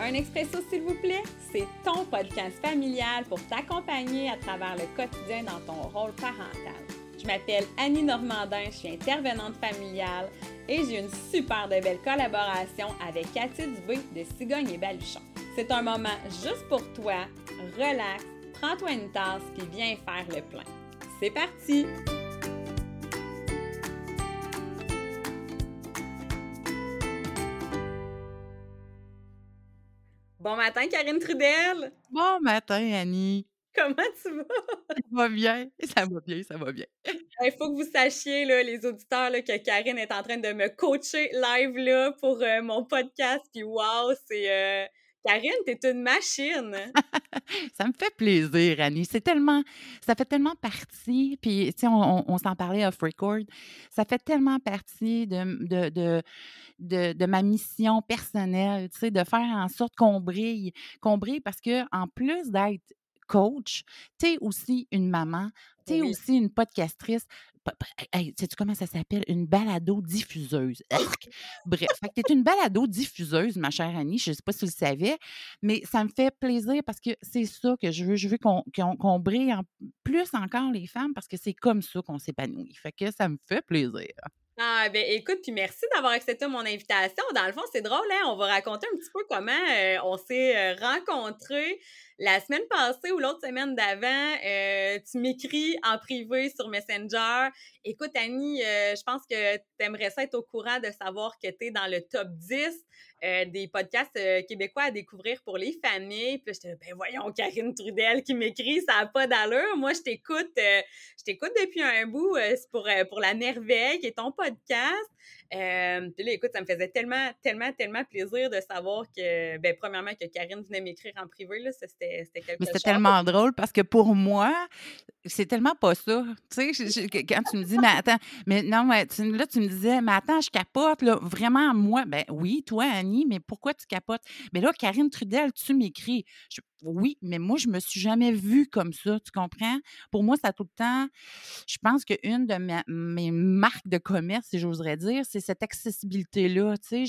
Un expresso, s'il vous plaît, c'est ton podcast familial pour t'accompagner à travers le quotidien dans ton rôle parental. Je m'appelle Annie Normandin, je suis intervenante familiale et j'ai une super de belle collaboration avec Cathy Dubé de Cigogne et Baluchon. C'est un moment juste pour toi, relax, prends-toi une tasse puis viens faire le plein. C'est parti! Bon matin, Karine Trudel! Bon matin, Annie. Comment tu vas? Ça va bien? Ça va bien, ça va bien. Il faut que vous sachiez, là, les auditeurs, là, que Karine est en train de me coacher live là, pour mon podcast. Puis wow, c'est... Karine, t'es une machine! Ça me fait plaisir, Annie. Ça fait tellement partie, puis tu sais, on s'en parlait off record, ça fait tellement partie de ma mission personnelle, tu sais, de faire en sorte qu'on brille parce que en plus d'être coach, tu es aussi une maman, tu es Oui. aussi une podcastrice. Hey, sais-tu comment ça s'appelle? Une balado-diffuseuse. Arc! Bref, fait que tu es une balado-diffuseuse, ma chère Annie, je ne sais pas si tu le savais, mais ça me fait plaisir parce que c'est ça que je veux. Je veux qu'on brille plus encore les femmes parce que c'est comme ça qu'on s'épanouit. Fait que ça me fait plaisir. Ah, ben écoute, puis merci d'avoir accepté mon invitation. Dans le fond, c'est drôle, hein? On va raconter un petit peu comment on s'est rencontrés la semaine passée ou l'autre semaine d'avant. Tu m'écris en privé sur Messenger. Écoute, Annie, je pense que tu aimerais ça être au courant de savoir que tu es dans le top 10 des podcasts québécois à découvrir pour les familles. Puis là, j'étais là, ben voyons, Karine Trudel qui m'écrit, ça n'a pas d'allure. Moi, je t'écoute depuis un bout, c'est pour La Merveille, qui est ton podcast. Puis là, écoute, ça me faisait tellement plaisir de savoir que, ben, premièrement, que Karine venait m'écrire en privé, là, ça, c'était quelque Mais c'était chose. tellement drôle parce que pour moi, c'est tellement pas ça. Tu sais, quand tu me dis, mais attends, mais non, mais là, tu me disais, mais attends, je capote, là, vraiment, moi, ben oui, toi, Annie, mais pourquoi tu capotes? Mais là, Karine Trudel, tu m'écris. Oui, mais moi, je me suis jamais vue comme ça, tu comprends? Pour moi, ça a tout le temps, je pense qu'une de mes marques de commerce, si j'oserais dire, c'est cette accessibilité-là, tu sais,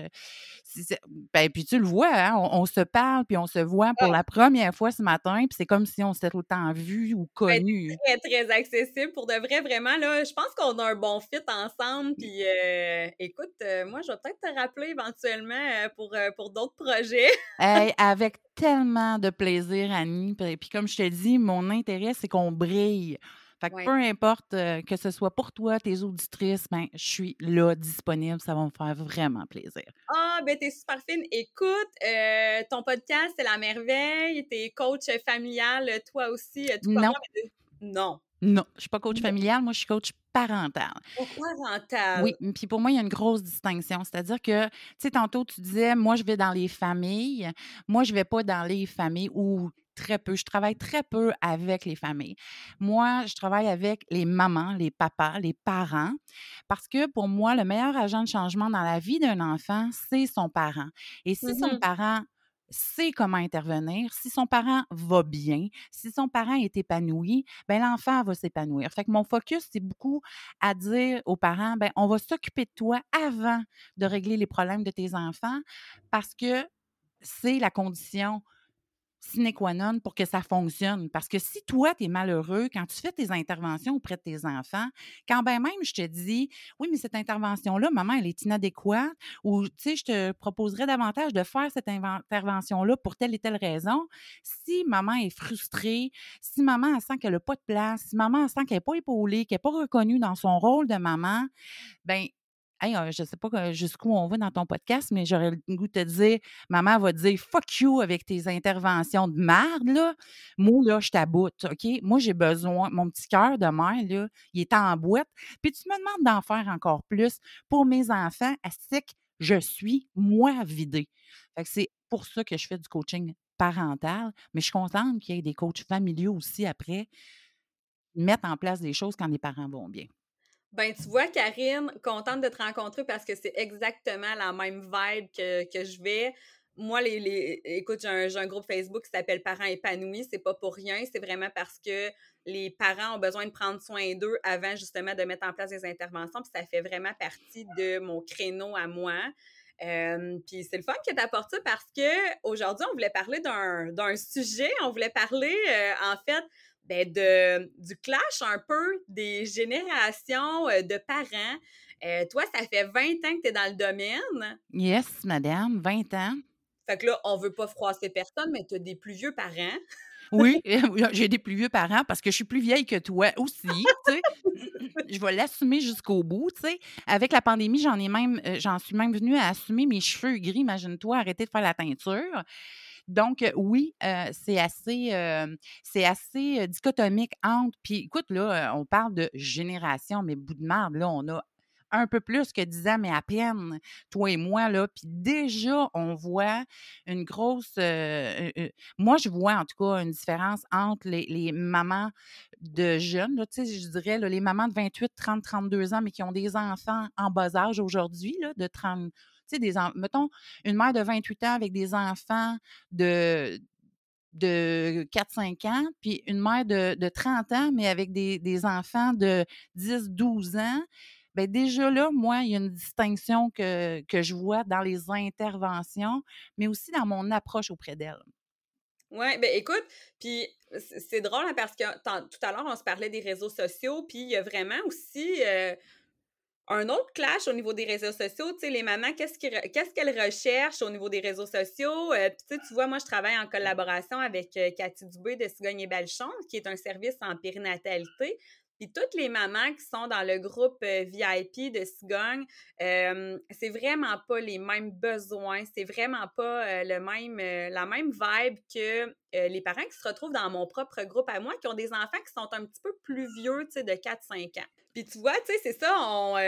ben, puis tu le vois, hein, on se parle, puis on se voit pour la première fois ce matin, puis c'est comme si on s'était tout le temps vu ou Être connu. très accessible. Pour de vrai, vraiment, là, je pense qu'on a un bon fit ensemble. Puis, écoute, moi, je vais peut-être te rappeler éventuellement pour d'autres projets. Hey, avec tellement de plaisir, Annie. Puis comme je te dis, mon intérêt, c'est qu'on brille. Fait que peu Ouais. importe que ce soit pour toi, tes auditrices, ben, je suis là, disponible. Ça va me faire vraiment plaisir. Ah, ben, t'es super fine. Écoute, ton podcast, c'est La Merveille. T'es coach familial, toi aussi, tout comme Non, moi. Non. non, je suis pas coach Non. familial, moi, je suis coach parental. Pourquoi rental? Oui, puis pour moi, il y a une grosse distinction. C'est-à-dire que, tu sais, tantôt, tu disais, moi, je vais dans les familles. Moi, je vais pas dans les familles ou très peu. Je travaille très peu avec les familles. Moi, je travaille avec les mamans, les papas, les parents, parce que pour moi, le meilleur agent de changement dans la vie d'un enfant, c'est son parent. Et si son Mhm. parent sait comment intervenir, si son parent va bien, si son parent est épanoui, ben l'enfant va s'épanouir. Fait que mon focus, c'est beaucoup à dire aux parents, ben, on va s'occuper de toi avant de régler les problèmes de tes enfants parce que c'est la condition sine qua non pour que ça fonctionne. Parce que si toi, tu es malheureux, quand tu fais tes interventions auprès de tes enfants, quand ben même je te dis, oui, mais cette intervention-là, maman, elle est inadéquate, ou, tu sais, je te proposerais davantage de faire cette intervention-là pour telle et telle raison. Si maman est frustrée, si maman, elle sent qu'elle n'a pas de place, si maman, elle sent qu'elle n'est pas épaulée, qu'elle n'est pas reconnue dans son rôle de maman, ben hey, je sais pas jusqu'où on va dans ton podcast, mais j'aurais le goût de te dire, maman va te dire fuck you avec tes interventions de merde, là. Moi, là, je t'aboute, OK? Moi, j'ai besoin, mon petit cœur de mère, là, il est en boîte. Puis tu me demandes d'en faire encore plus pour mes enfants, à que je suis, moi, vidée. Fait que c'est pour ça que je fais du coaching parental, mais je suis contente qu'il y ait des coachs familiaux aussi après, mettre en place des choses quand les parents vont bien. Ben, tu vois, Karine, contente de te rencontrer parce que c'est exactement la même vibe que je vais. Moi, écoute, j'ai un groupe Facebook qui s'appelle Parents épanouis. C'est pas pour rien. C'est vraiment parce que les parents ont besoin de prendre soin d'eux avant justement de mettre en place des interventions. Puis ça fait vraiment partie de mon créneau à moi. Puis c'est le fun que tu apportes ça parce qu'aujourd'hui, on voulait parler d'un sujet, on voulait parler, en fait, ben du clash un peu des générations de parents. Toi, ça fait 20 ans que tu es dans le domaine. Yes, madame, 20 ans. Fait que là, on veut pas froisser personne, mais tu as des plus vieux parents. Oui, j'ai des plus vieux parents parce que je suis plus vieille que toi aussi, tu sais. Je vais l'assumer jusqu'au bout, tu sais. Avec la pandémie, j'en suis même venue à assumer mes cheveux gris, imagine-toi, arrêter de faire la teinture. Donc oui, c'est assez, dichotomique entre puis écoute là, on parle de génération, mais bout de marde, là, on a un peu plus que 10 ans, mais à peine, toi et moi, là. Puis déjà, on voit une grosse, moi, je vois en tout cas une différence entre les mamans de jeunes, là, tu sais, je dirais, là, les mamans de 28, 30, 32 ans, mais qui ont des enfants en bas âge aujourd'hui, là, de 30, tu sais, mettons, une mère de 28 ans avec des enfants de de 4-5 ans, puis une mère de 30 ans, mais avec des enfants de 10-12 ans, bien déjà là, moi, il y a une distinction que je vois dans les interventions, mais aussi dans mon approche auprès d'elles. Ouais, ben écoute, puis c'est drôle hein, parce que tout à l'heure, on se parlait des réseaux sociaux, puis il y a vraiment aussi un autre clash au niveau des réseaux sociaux. Tu sais, les mamans, qu'est-ce qu'elles recherchent au niveau des réseaux sociaux? Puis tu vois, moi, je travaille en collaboration avec Cathy Dubé de Cigogne et Balchon, qui est un service en périnatalité. Puis toutes les mamans qui sont dans le groupe VIP de Cigogne, c'est vraiment pas les mêmes besoins, c'est vraiment pas la même vibe que les parents qui se retrouvent dans mon propre groupe à moi, qui ont des enfants qui sont un petit peu plus vieux, tu sais, de 4-5 ans. Puis tu vois, tu sais, c'est ça,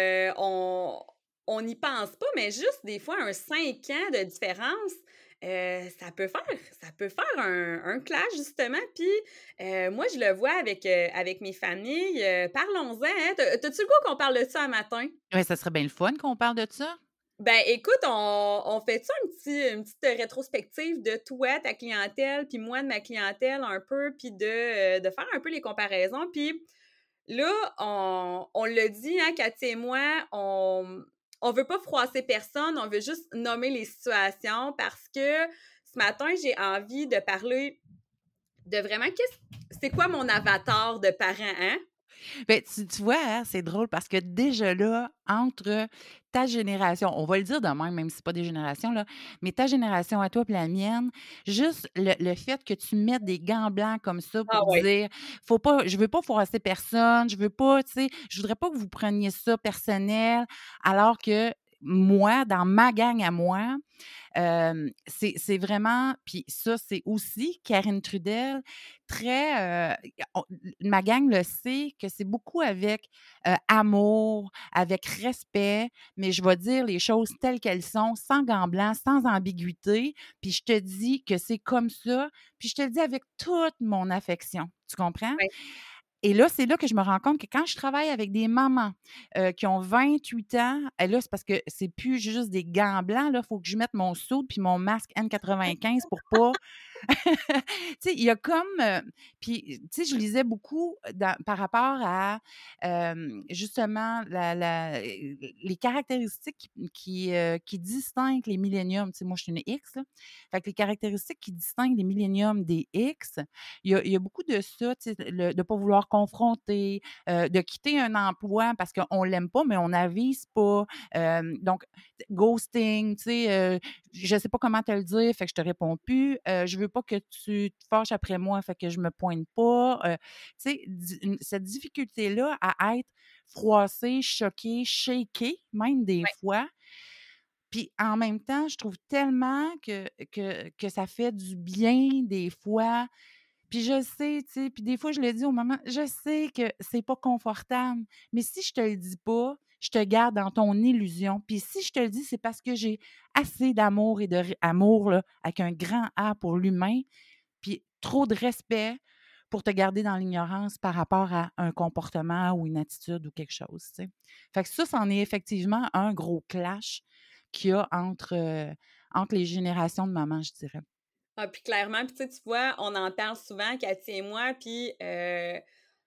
on n'y pense pas, mais juste des fois, un 5 ans de différence, ça peut faire un clash, justement. Puis moi, je le vois avec mes familles. Parlons-en, hein. T'as-tu le goût qu'on parle de ça un matin? Ouais, ça serait bien le fun qu'on parle de ça. Ben, écoute, on fait ça une petite rétrospective de toi, ta clientèle, puis moi de ma clientèle un peu, puis de faire un peu les comparaisons. Puis là, on l'a dit, hein, Cathy et moi, on veut pas froisser personne, on veut juste nommer les situations parce que ce matin, j'ai envie de parler de vraiment c'est quoi mon avatar de parent, hein? Ben, tu vois, hein, c'est drôle parce que déjà là, entre ta génération, on va le dire de même si c'est pas des générations, là, mais ta génération à toi et la mienne, juste le fait que tu mettes des gants blancs comme ça Ah pour ouais. dire faut pas, je veux pas froisser personne, je veux pas, tu sais, je voudrais pas que vous preniez ça personnel, alors que moi, dans ma gang à moi, c'est vraiment puis ça, c'est aussi Karine Trudel, très, on ma gang le sait que c'est beaucoup avec, amour, avec respect, mais je vais dire les choses telles qu'elles sont, sans gants blancs, sans ambiguïté, puis je te dis que c'est comme ça, puis je te le dis avec toute mon affection. Tu comprends? Ouais. Et là, c'est là que je me rends compte que quand je travaille avec des mamans, qui ont 28 ans, et là, c'est parce que c'est plus juste des gants blancs, là, il faut que je mette mon soude puis mon masque N95 pour pas tu sais, il y a comme, puis, tu sais, je lisais beaucoup par rapport à, justement, les caractéristiques qui distinguent les milléniums. Tu sais, moi, je suis une X, là. Fait que les caractéristiques qui distinguent les milléniums des X, il y a beaucoup de ça, tu sais, de ne pas vouloir confronter, de quitter un emploi parce qu'on l'aime pas, mais on n'avise pas. Donc, ghosting, tu sais, je sais pas comment te le dire, fait que je te réponds plus. Je veux pas que tu te fâches après moi, fait que je me pointe pas. Tu sais, cette difficulté-là à être froissée, choquée, shakée, même des Ouais. fois. Puis en même temps, je trouve tellement que ça fait du bien des fois. Puis je sais, tu sais, puis des fois, je le dis aux mamans, je sais que c'est pas confortable, mais si je te le dis pas, je te garde dans ton illusion. Puis si je te le dis, c'est parce que j'ai assez d'amour et amour, là, avec un grand A pour l'humain, puis trop de respect pour te garder dans l'ignorance par rapport à un comportement ou une attitude ou quelque chose, tu sais. Fait que ça, c'en est effectivement un gros clash qu'il y a entre les générations de mamans, je dirais. Ah, puis clairement, puis tu sais, tu vois, on en parle souvent, Cathy et moi, puis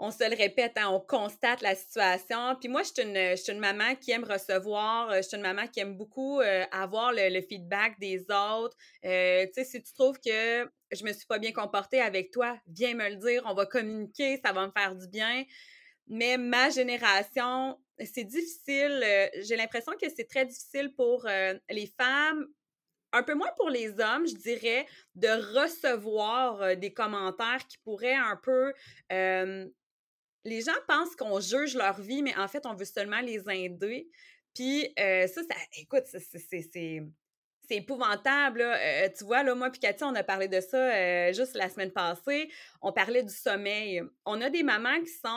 on se le répète, hein, on constate la situation. Puis moi, je suis une maman qui aime recevoir, je suis une maman qui aime beaucoup avoir le feedback des autres. Tu sais, si tu trouves que je me suis pas bien comportée avec toi, viens me le dire, on va communiquer, ça va me faire du bien. Mais ma génération, c'est difficile. J'ai l'impression que c'est très difficile pour les femmes, un peu moins pour les hommes, je dirais, de recevoir des commentaires qui pourraient un peu les gens pensent qu'on juge leur vie, mais en fait, on veut seulement les aider. Puis ça, écoute, c'est épouvantable, là. Tu vois, là, moi puis Cathy, on a parlé de ça juste la semaine passée. On parlait du sommeil. On a des mamans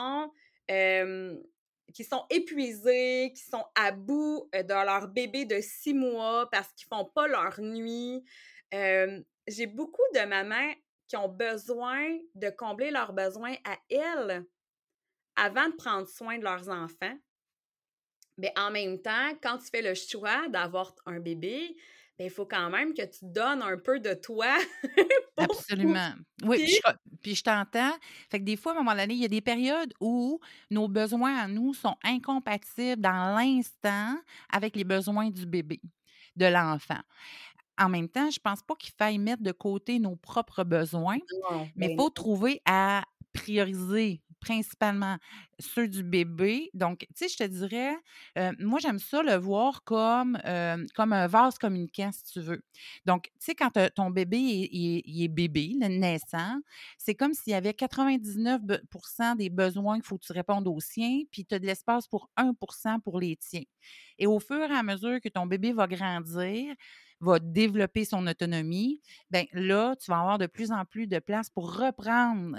qui sont épuisées, qui sont à bout de leur bébé de 6 mois parce qu'ils font pas leur nuit. J'ai beaucoup de mamans qui ont besoin de combler leurs besoins à elles avant de prendre soin de leurs enfants. Mais en même temps, quand tu fais le choix d'avoir un bébé, il faut quand même que tu donnes un peu de toi pour Absolument. Oui, profiter. puis je t'entends. Fait que des fois, à un moment donné, il y a des périodes où nos besoins à nous sont incompatibles dans l'instant avec les besoins du bébé, de l'enfant. En même temps, je pense pas qu'il faille mettre de côté nos propres besoins, Non, mais il ben faut non. trouver à prioriser principalement ceux du bébé. Donc, tu sais, je te dirais, moi, j'aime ça le voir comme un vase communicant, si tu veux. Donc, tu sais, quand ton bébé il est bébé, le naissant, c'est comme s'il y avait 99 des besoins qu'il faut que tu répondes aux siens, puis tu as de l'espace pour 1 pour les tiens. Et au fur et à mesure que ton bébé va grandir, va développer son autonomie, ben là, tu vas avoir de plus en plus de place pour reprendre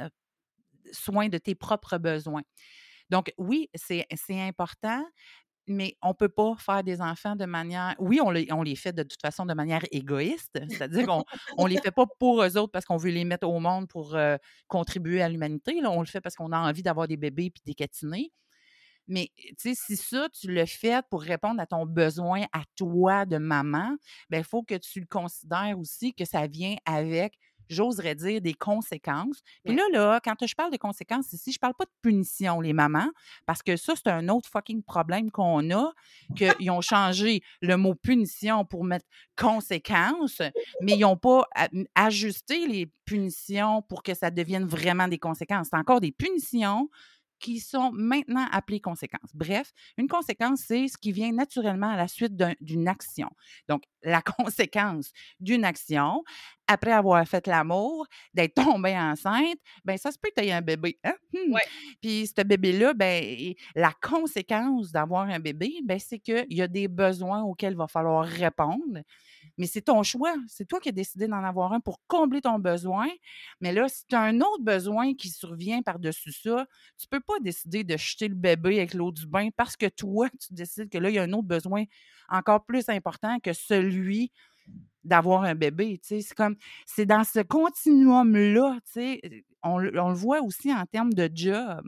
soin de tes propres besoins. Donc, oui, c'est important, mais on ne peut pas faire des enfants de manière. Oui, on les fait de toute façon de manière égoïste, c'est-à-dire qu'on ne les fait pas pour eux autres parce qu'on veut les mettre au monde pour contribuer à l'humanité. Là. On le fait parce qu'on a envie d'avoir des bébés et des catinés. Mais, tu sais, si ça, tu le fais pour répondre à ton besoin à toi de maman, bien, il faut que tu le considères aussi que ça vient avec, j'oserais dire, des conséquences. Puis Ouais. là, quand je parle de conséquences ici, je parle pas de punition, les mamans, parce que ça, c'est un autre fucking problème qu'on a, qu'ils ont changé le mot punition pour mettre conséquences, mais ils n'ont pas ajusté les punitions pour que ça devienne vraiment des conséquences. C'est encore des punitions qui sont maintenant appelées conséquences. Bref, une conséquence, c'est ce qui vient naturellement à la suite d'une action. Donc, la conséquence d'une action, après avoir fait l'amour, d'être tombée enceinte, bien, ça se peut que tu aies un bébé. Hein? Ouais. Puis, ce bébé-là, bien, la conséquence d'avoir un bébé, bien, c'est qu'il y a des besoins auxquels il va falloir répondre. Mais c'est ton choix. C'est toi qui as décidé d'en avoir un pour combler ton besoin. Mais là, si tu as un autre besoin qui survient par-dessus ça, tu peux pas décider de jeter le bébé avec l'eau du bain parce que toi, tu décides que là, il y a un autre besoin encore plus important que celui d'avoir un bébé. Tu sais, c'est dans ce continuum-là, tu sais, on le voit aussi en termes de job.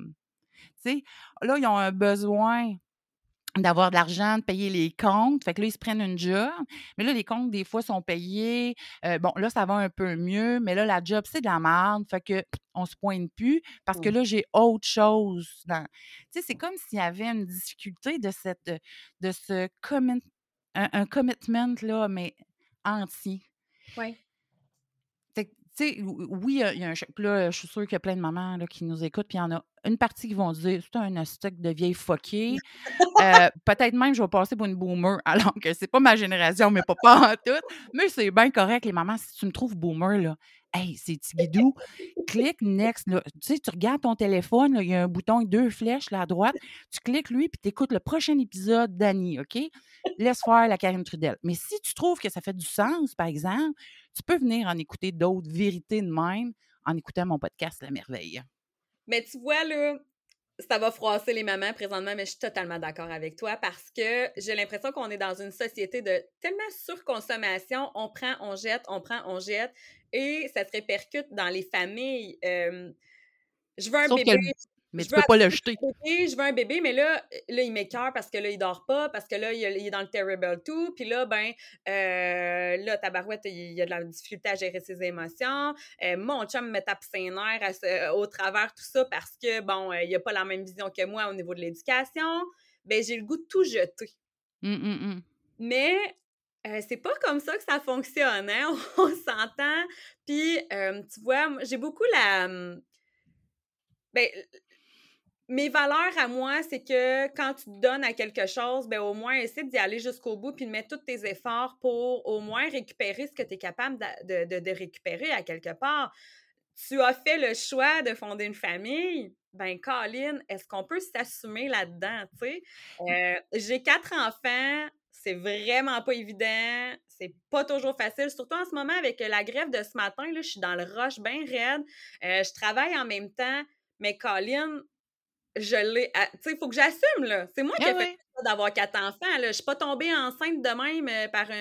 Tu sais, là, ils ont un besoin d'avoir de l'argent, de payer les comptes. Fait que là, ils se prennent une job. Mais là, les comptes, des fois, sont payés. Bon, là, ça va un peu mieux, mais là, la job, c'est de la merde. Fait que on se pointe plus parce que Ouais. là, j'ai autre chose. Tu sais, c'est comme s'il y avait une difficulté de ce un commitment, là, mais entier. Ouais. Fait que, tu sais, oui, il y a un choc. Puis là, je suis sûre qu'il y a plein de mamans là, qui nous écoutent, puis il y en a une partie qui vont dire c'est un stock de vieilles fuckées. Peut-être même je vais passer pour une boomer, alors que c'est pas ma génération, mais pas en tout. Mais c'est bien correct, les mamans, si tu me trouves boomer, là, hey, c'est Tigidou, clique next, là. Tu sais, tu regardes ton téléphone, là, il y a un bouton avec 2 flèches, là, à droite. Tu cliques lui, puis tu écoutes le prochain épisode d'Annie, OK? Laisse faire la Karine Trudel. Mais si tu trouves que ça fait du sens, par exemple, tu peux venir en écouter d'autres vérités de même en écoutant mon podcast La Merveille. Mais tu vois, là, ça va froisser les mamans présentement, mais je suis totalement d'accord avec toi parce que j'ai l'impression qu'on est dans une société de tellement surconsommation. On prend, on jette, on prend, on jette. Et ça se répercute dans les familles. Je veux un Sauf que bébé. Mais je tu veux peux pas le absolument jeter. un bébé, je veux un bébé, mais là il m'écoeure parce que là, il dort pas, parce que là, il est dans le Terrible 2, puis là, ben, là, tabarouette, il a de la difficulté à gérer ses émotions. Mon chum me tape ses nerfs au travers tout ça parce que, bon, il a pas la même vision que moi au niveau de l'éducation. Ben, j'ai le goût de tout jeter. Mmh. Mais c'est pas comme ça que ça fonctionne, hein, on s'entend. Puis, tu vois, moi, j'ai beaucoup ben, mes valeurs à moi, c'est que quand tu te donnes à quelque chose, ben au moins, essaie d'y aller jusqu'au bout puis de mettre tous tes efforts pour au moins récupérer ce que tu es capable de récupérer à quelque part. Tu as fait le choix de fonder une famille, ben Colin, est-ce qu'on peut s'assumer là-dedans, tu sais? J'ai 4 enfants, c'est vraiment pas évident, c'est pas toujours facile, surtout en ce moment avec la grève de ce matin, là, je suis dans le rush bien raide. Je travaille en même temps, mais Colin, je l'ai tu sais, il faut que j'assume, là. C'est moi qui Ah ai fait oui. le choix d'avoir 4 enfants, là. Je suis pas tombée enceinte de même, par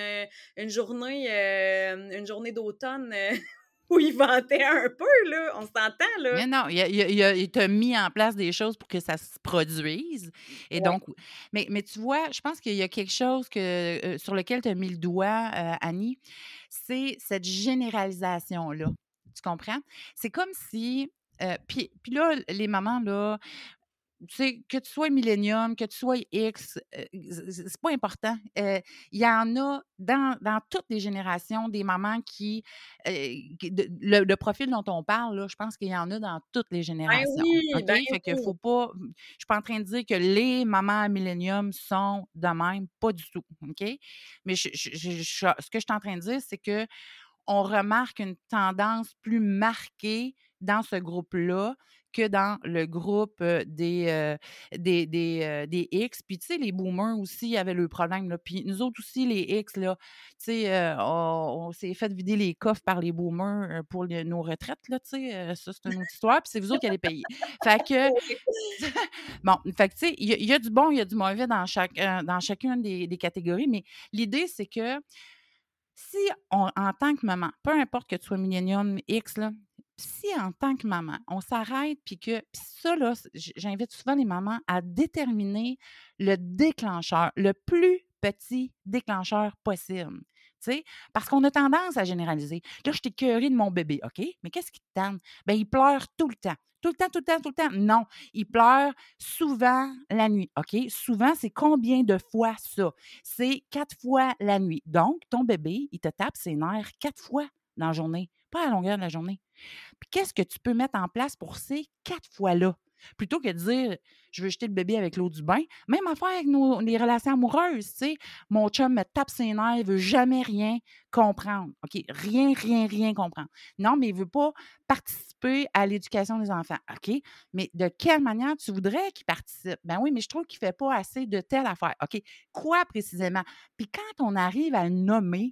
une journée d'automne, où il ventait un peu, là. On s'entend, là? Mais non, il t'a mis en place des choses pour que ça se produise et Ouais. donc mais tu vois, je pense qu'il y a quelque chose sur lequel tu as mis le doigt, Annie, c'est cette généralisation-là. Tu comprends? C'est comme si, puis là, les mamans, là, tu sais, que tu sois millénium, que tu sois X, c'est pas important. Il y en a dans toutes les générations des mamans le profil dont on parle, là, je pense qu'il y en a dans toutes les Ben générations, oui, OK? ben Fait que oui. faut pas je suis pas en train de dire que les mamans millénium sont de même, pas du tout, OK? Mais ce que je suis en train de dire, c'est que on remarque une tendance plus marquée dans ce groupe-là que dans le groupe, des X. Puis, tu sais, les boomers aussi avaient le problème, là. Puis nous autres aussi, les X, là, tu sais, on s'est fait vider les coffres par les boomers, pour nos retraites, là, tu sais, ça, c'est une autre histoire, puis c'est vous autres qui allez payer. Fait que bon, fait que tu sais, il y a du bon, il y a du mauvais dans chacune des catégories, mais l'idée, c'est que si en tant que maman, peu importe que tu sois millénium X, là, si en tant que maman, on s'arrête puis ça là, j'invite souvent les mamans à déterminer le déclencheur, le plus petit déclencheur possible. Tu sais, parce qu'on a tendance à généraliser. Là, je t'ai écœurée de mon bébé, OK? Mais qu'est-ce qui te tente? Ben, il pleure tout le temps. Tout le temps, tout le temps, tout le temps. Non, il pleure souvent la nuit, OK? Souvent, c'est combien de fois ça? C'est 4 fois la nuit. Donc, ton bébé, il te tape ses nerfs 4 fois dans la journée, pas à la longueur de la journée. Puis qu'est-ce que tu peux mettre en place pour ces 4 fois-là? Plutôt que de dire: «Je veux jeter le bébé avec l'eau du bain». Même affaire avec les relations amoureuses, tu sais. Mon chum me tape ses nerfs, il veut jamais rien comprendre. OK, rien, rien, rien comprendre. Non, mais il veut pas participer à l'éducation des enfants. OK, mais de quelle manière tu voudrais qu'il participe? Ben oui, mais je trouve qu'il fait pas assez de telle affaire. OK, quoi précisément? Puis quand on arrive à le nommer,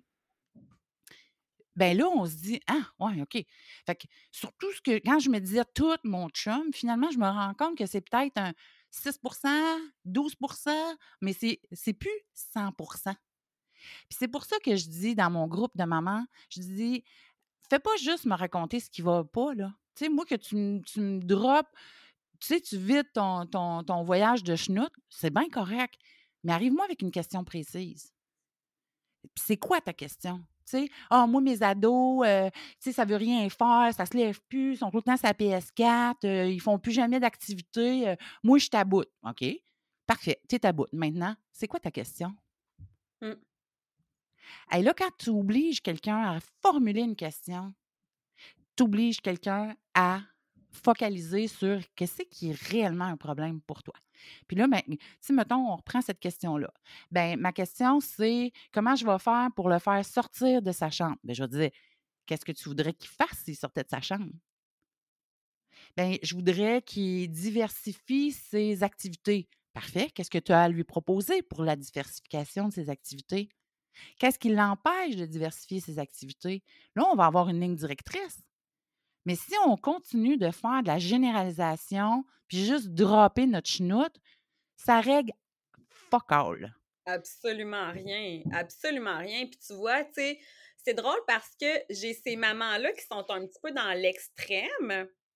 ben là, on se dit: «Ah, ouais, OK». Fait que surtout ce que quand je me disais tout mon chum, finalement, je me rends compte que c'est peut-être un 6 12 mais c'est plus 100. Puis c'est pour ça que je dis dans mon groupe de mamans, je dis: «Fais pas juste me raconter ce qui va pas, là. Tu sais, moi, que tu me droppes, tu sais, tu vides ton voyage de schnout, c'est bien correct, mais arrive-moi avec une question précise». Puis c'est quoi ta question? Tu sais, ah, moi, mes ados, tu sais, ça veut rien faire, ça se lève plus, ils sont tout le temps sur la PS4, ils font plus jamais d'activité, moi, je taboute. OK, parfait, tu es taboute. Maintenant, c'est quoi ta question? Mmh. Et là, quand tu obliges quelqu'un à formuler une question, tu obliges quelqu'un à focaliser sur qu'est-ce qui est réellement un problème pour toi. Puis là, ben, si, mettons, on reprend cette question-là. Ben ma question, c'est comment je vais faire pour le faire sortir de sa chambre? Ben je vais dire, qu'est-ce que tu voudrais qu'il fasse s'il sortait de sa chambre? Ben je voudrais qu'il diversifie ses activités. Parfait. Qu'est-ce que tu as à lui proposer pour la diversification de ses activités? Qu'est-ce qui l'empêche de diversifier ses activités? Là, on va avoir une ligne directrice. Mais si on continue de faire de la généralisation, puis juste dropper notre chenoute, ça règle fuck all. Absolument rien, absolument rien. Puis tu vois, tu sais, c'est drôle parce que j'ai ces mamans-là qui sont un petit peu dans l'extrême,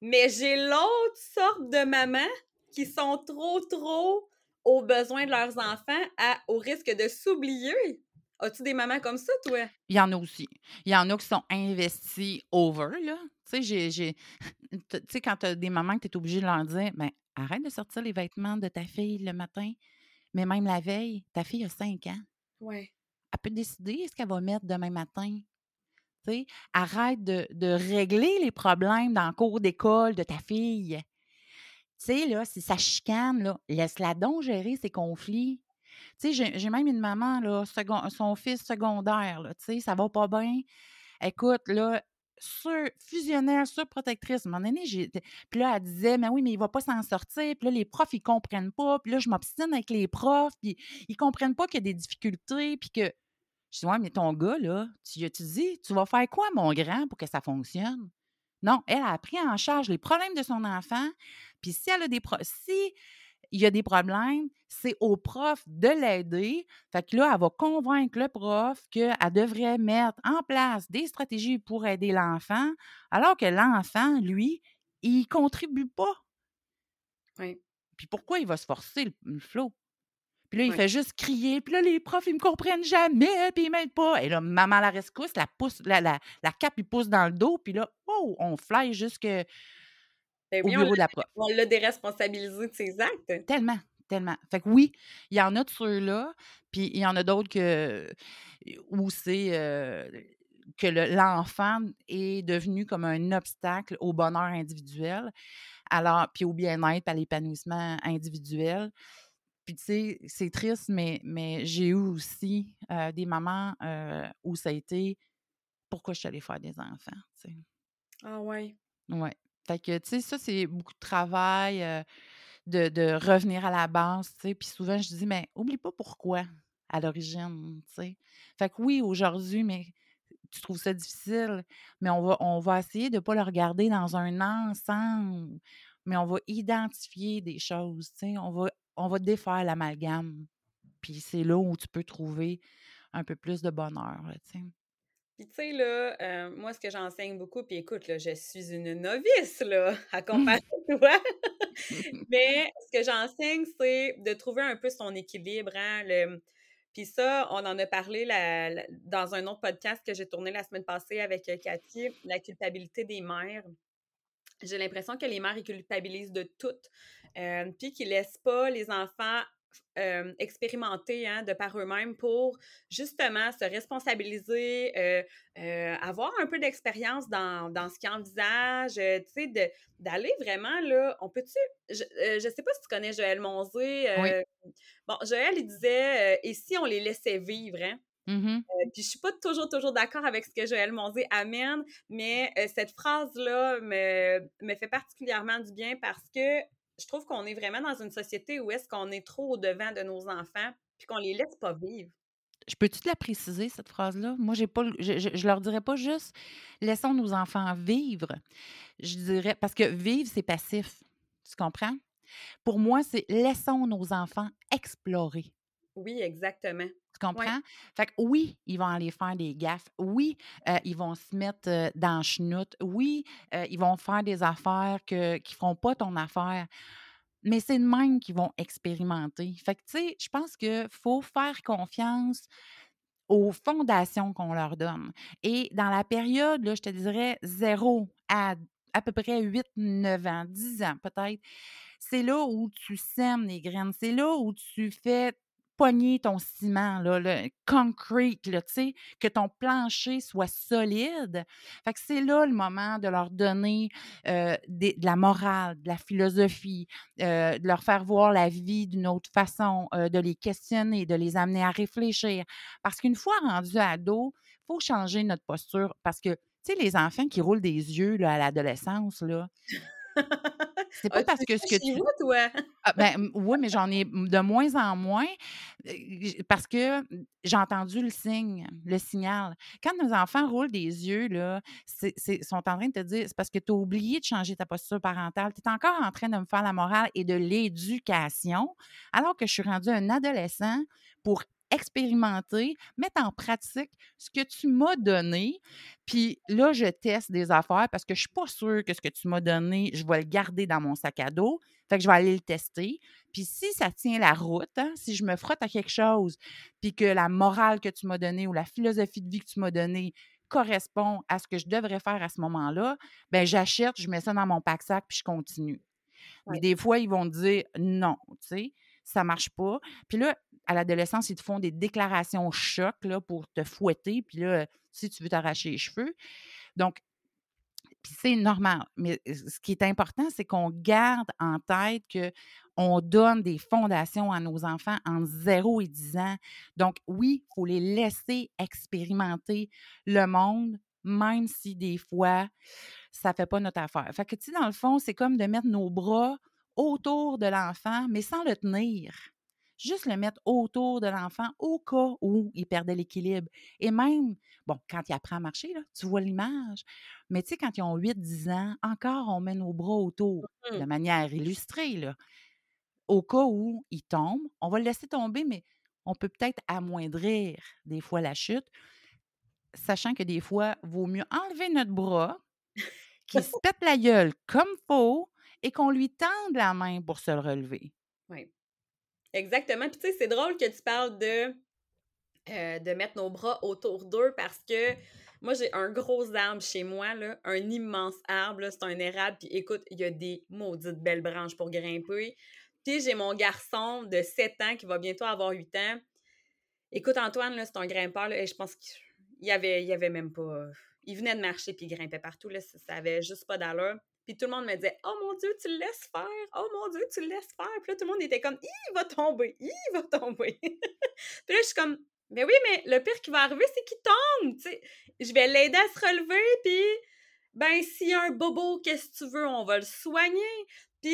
Mais j'ai l'autre sorte de mamans qui sont trop aux besoins de leurs enfants au risque de s'oublier. As-tu des mamans comme ça, toi? Il y en a aussi. Il y en a qui sont investis over, là. Tu sais, tu sais, quand tu as des mamans que tu es obligé de leur dire, ben, arrête de sortir les vêtements de ta fille le matin, mais même la veille, ta fille a 5 ans. Ouais. Elle peut décider ce qu'elle va mettre demain matin. Tu sais, arrête de régler les problèmes dans le cours d'école de ta fille. Tu sais, là, si ça chicane, là, laisse-la donc gérer ses conflits. Tu sais, j'ai même une maman, là, son fils secondaire, là, tu sais, ça va pas bien. Écoute, là, fusionnaire, surprotectrice. À un moment donné, puis là, elle disait: «Mais oui, mais il va pas s'en sortir. Puis là, les profs, ils comprennent pas. Puis là, je m'obstine avec les profs. Puis ils comprennent pas qu'il y a des difficultés. Puis que». Je dis: «Ouais, mais ton gars, là, tu lui as-tu dit: "Tu vas faire quoi, mon grand, pour que ça fonctionne"?» Non, elle a pris en charge les problèmes de son enfant. Puis si elle a si il y a des problèmes, c'est au prof de l'aider. Fait que là, elle va convaincre le prof qu'elle devrait mettre en place des stratégies pour aider l'enfant, alors que l'enfant, lui, il contribue pas. Oui, Puis pourquoi il va se forcer, le Flo? Puis là, il oui. fait juste crier. Puis là, les profs, ils me comprennent jamais, puis ils m'aident pas. Et là, maman la rescousse, la cape, il pousse dans le dos. Puis là, oh, on fly jusqu'au Ben oui, bureau de la prof. on l'a déresponsabilisé de ses actes. Tellement, tellement. Fait que oui, il y en a de ceux-là, puis il y en a d'autres où c'est, que l'enfant est devenu comme un obstacle au bonheur individuel, alors puis au bien-être, à l'épanouissement individuel. Puis tu sais, c'est triste, mais j'ai eu aussi, des mamans, où ça a été: «Pourquoi je suis allée faire des enfants?» tu sais. Ah ouais. Ouais. Fait que tu sais, ça, c'est beaucoup de travail, de revenir à la base, tu sais. Puis souvent, je dis: «Mais oublie pas pourquoi à l'origine», tu sais. Fait que oui, aujourd'hui, mais tu trouves ça difficile, mais on va essayer de pas le regarder dans un ensemble, mais on va identifier des choses, tu sais. On va défaire l'amalgame, puis c'est là où tu peux trouver un peu plus de bonheur, là, tu sais. Puis tu sais, là, moi, ce que j'enseigne beaucoup, puis écoute, là, je suis une novice, là, à comparer de toi. Mais ce que j'enseigne, c'est de trouver un peu son équilibre, hein, puis ça, on en a parlé dans un autre podcast que j'ai tourné la semaine passée avec Cathy, la culpabilité des mères. J'ai l'impression que les mères, ils culpabilisent de tout, puis qu'ils laissent pas les enfants expérimenter, hein, de par eux-mêmes pour justement se responsabiliser, avoir un peu d'expérience dans ce qu'ils envisagent, tu sais, d'aller vraiment là, on peut-tu je sais pas si tu connais Joël Monzé, Oui. bon, Joël, il disait, «Et si on les laissait vivre», hein? Mmh. Puis je suis pas toujours d'accord avec ce que Joël Monzé amène, mais cette phrase-là me fait particulièrement du bien parce que je trouve qu'on est vraiment dans une société où est-ce qu'on est trop au-devant de nos enfants puis qu'on les laisse pas vivre. Je peux-tu te la préciser, cette phrase-là? Moi, j'ai pas le je leur dirais pas juste: «Laissons nos enfants vivre». Je dirais parce que vivre, c'est passif. Tu comprends? Pour moi, c'est laissons nos enfants explorer. Oui, exactement. Tu Oui, comprends? Fait que oui, ils vont aller faire des gaffes. Oui, ils vont se mettre, dans la chenoute. Oui, ils vont faire des affaires qui feront pas ton affaire. Mais c'est de même qu'ils vont expérimenter. Fait que, tu sais, je pense qu'il faut faire confiance aux fondations qu'on leur donne. Et dans la période, là, je te dirais 0 à peu près 8, 9 ans, 10 ans peut-être, c'est là où tu sèmes les graines. C'est là où tu fais pogner ton ciment, là, le concrete, là, tu sais, que ton plancher soit solide. Fait que c'est là le moment de leur donner, de la morale, de la philosophie, de leur faire voir la vie d'une autre façon, de les questionner, de les amener à réfléchir. Parce qu'une fois rendus ados, il faut changer notre posture parce que, tu sais, les enfants qui roulent des yeux, là, à l'adolescence, là, c'est pas as-tu parce vu que ça ce que chez tu vous, toi? ah ben, oui, mais j'en ai de moins en moins, parce que, j'ai entendu le signal. Quand nos enfants roulent des yeux, là, sont en train de te dire: «C'est parce que tu as oublié de changer ta posture parentale. Tu es encore en train de me faire la morale et de l'éducation, alors que je suis rendue un adolescent pour expérimenter, mettre en pratique ce que tu m'as donné. Puis là, je teste des affaires parce que je suis pas sûre que ce que tu m'as donné, je vais le garder dans mon sac à dos. Fait que je vais aller le tester. Puis si ça tient la route, hein, si je me frotte à quelque chose, puis que la morale que tu m'as donnée ou la philosophie de vie que tu m'as donnée correspond à ce que je devrais faire à ce moment-là, ben j'achète, je mets ça dans mon pack-sac, puis je continue. Mais Ouais. des fois, ils vont te dire non, tu sais, ça marche pas. Puis là, à l'adolescence, ils te font des déclarations choc là, pour te fouetter. Puis là, si tu veux t'arracher les cheveux. Donc, puis c'est normal. Mais ce qui est important, c'est qu'on garde en tête qu'on donne des fondations à nos enfants entre 0 et 10 ans. Donc, oui, il faut les laisser expérimenter le monde, même si des fois, ça ne fait pas notre affaire. Fait que, tu sais, dans le fond, c'est comme de mettre nos bras autour de l'enfant, mais sans le tenir. Juste le mettre autour de l'enfant au cas où il perdait l'équilibre. Et même, bon, quand il apprend à marcher, là, tu vois l'image. Mais tu sais, quand ils ont 8 10 ans, encore, on met nos bras autour de Mmh. manière illustrée, là. Au cas où il tombe, on va le laisser tomber, mais on peut peut-être amoindrir des fois la chute, sachant que des fois, il vaut mieux enlever notre bras qu'il se pète la gueule comme faut et qu'on lui tende la main pour se le relever. Ouais. Exactement. Puis tu sais, c'est drôle que tu parles de mettre nos bras autour d'eux parce que moi, j'ai un gros arbre chez moi, là, un immense arbre, là, c'est un érable. Puis écoute, il y a des maudites belles branches pour grimper. Puis j'ai mon garçon de 7 ans qui va bientôt avoir 8 ans. Écoute, Antoine, là, c'est un grimpeur, là, et je pense qu'il y avait même pas. Il venait de marcher puis il grimpait partout, là, ça avait juste pas d'allure. Puis tout le monde me disait: Oh mon Dieu, tu le laisses faire! Oh mon Dieu, tu le laisses faire! Puis là, tout le monde était comme: Il va tomber! Il va tomber! Puis là, je suis comme: Mais oui, mais le pire qui va arriver, c'est qu'il tombe! Tu sais, je vais l'aider à se relever, puis ben, s'il y a un bobo, qu'est-ce que tu veux? On va le soigner. Puis,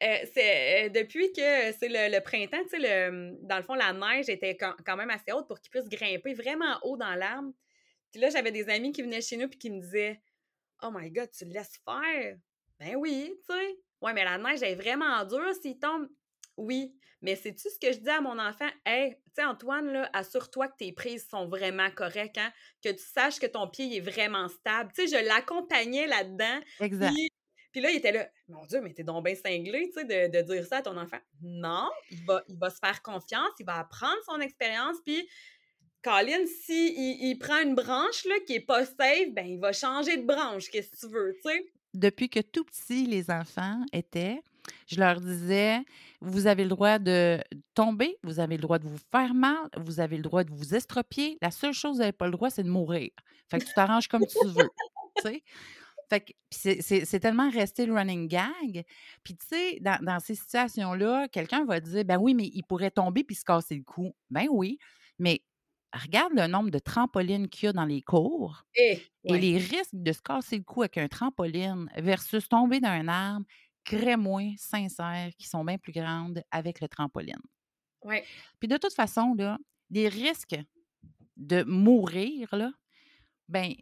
c'est depuis que c'est le printemps, tu sais, dans le fond, la neige était quand même assez haute pour qu'il puisse grimper vraiment haut dans l'arbre. Puis là, j'avais des amis qui venaient chez nous puis qui me disaient: Oh my God, tu le laisses faire? Ben oui, tu sais. Ouais, mais la neige est vraiment dure s'il tombe. Oui, mais sais-tu ce que je dis à mon enfant? Hey, tu sais, Antoine, là, assure-toi que tes prises sont vraiment correctes, hein? Que tu saches que ton pied est vraiment stable. Tu sais, je l'accompagnais là-dedans. Exact. Puis là, il était là, mon Dieu, mais t'es donc bien cinglé, tu sais, de dire ça à ton enfant. Non, il va se faire confiance, il va apprendre son expérience, puis Colin, si il prend une branche là, qui est pas safe, ben il va changer de branche, qu'est-ce que tu veux, tu sais? Depuis que tout petits les enfants étaient, je leur disais: «Vous avez le droit de tomber, vous avez le droit de vous faire mal, vous avez le droit de vous estropier. La seule chose que vous n'avez pas le droit, c'est de mourir. Fait que tu t'arranges comme tu veux», tu sais? Fait que puis c'est tellement resté le running gag. Puis tu sais, dans ces situations-là, quelqu'un va dire: «Ben oui, mais il pourrait tomber puis se casser le cou». Ben oui, mais regarde le nombre de trampolines qu'il y a dans les cours et Ouais, les risques de se casser le cou avec un trampoline versus tomber d'un arbre, crée-moi sincère, qui sont bien plus grandes avec le trampoline. ouais, Puis de toute façon, là, les risques de mourir, là, ben,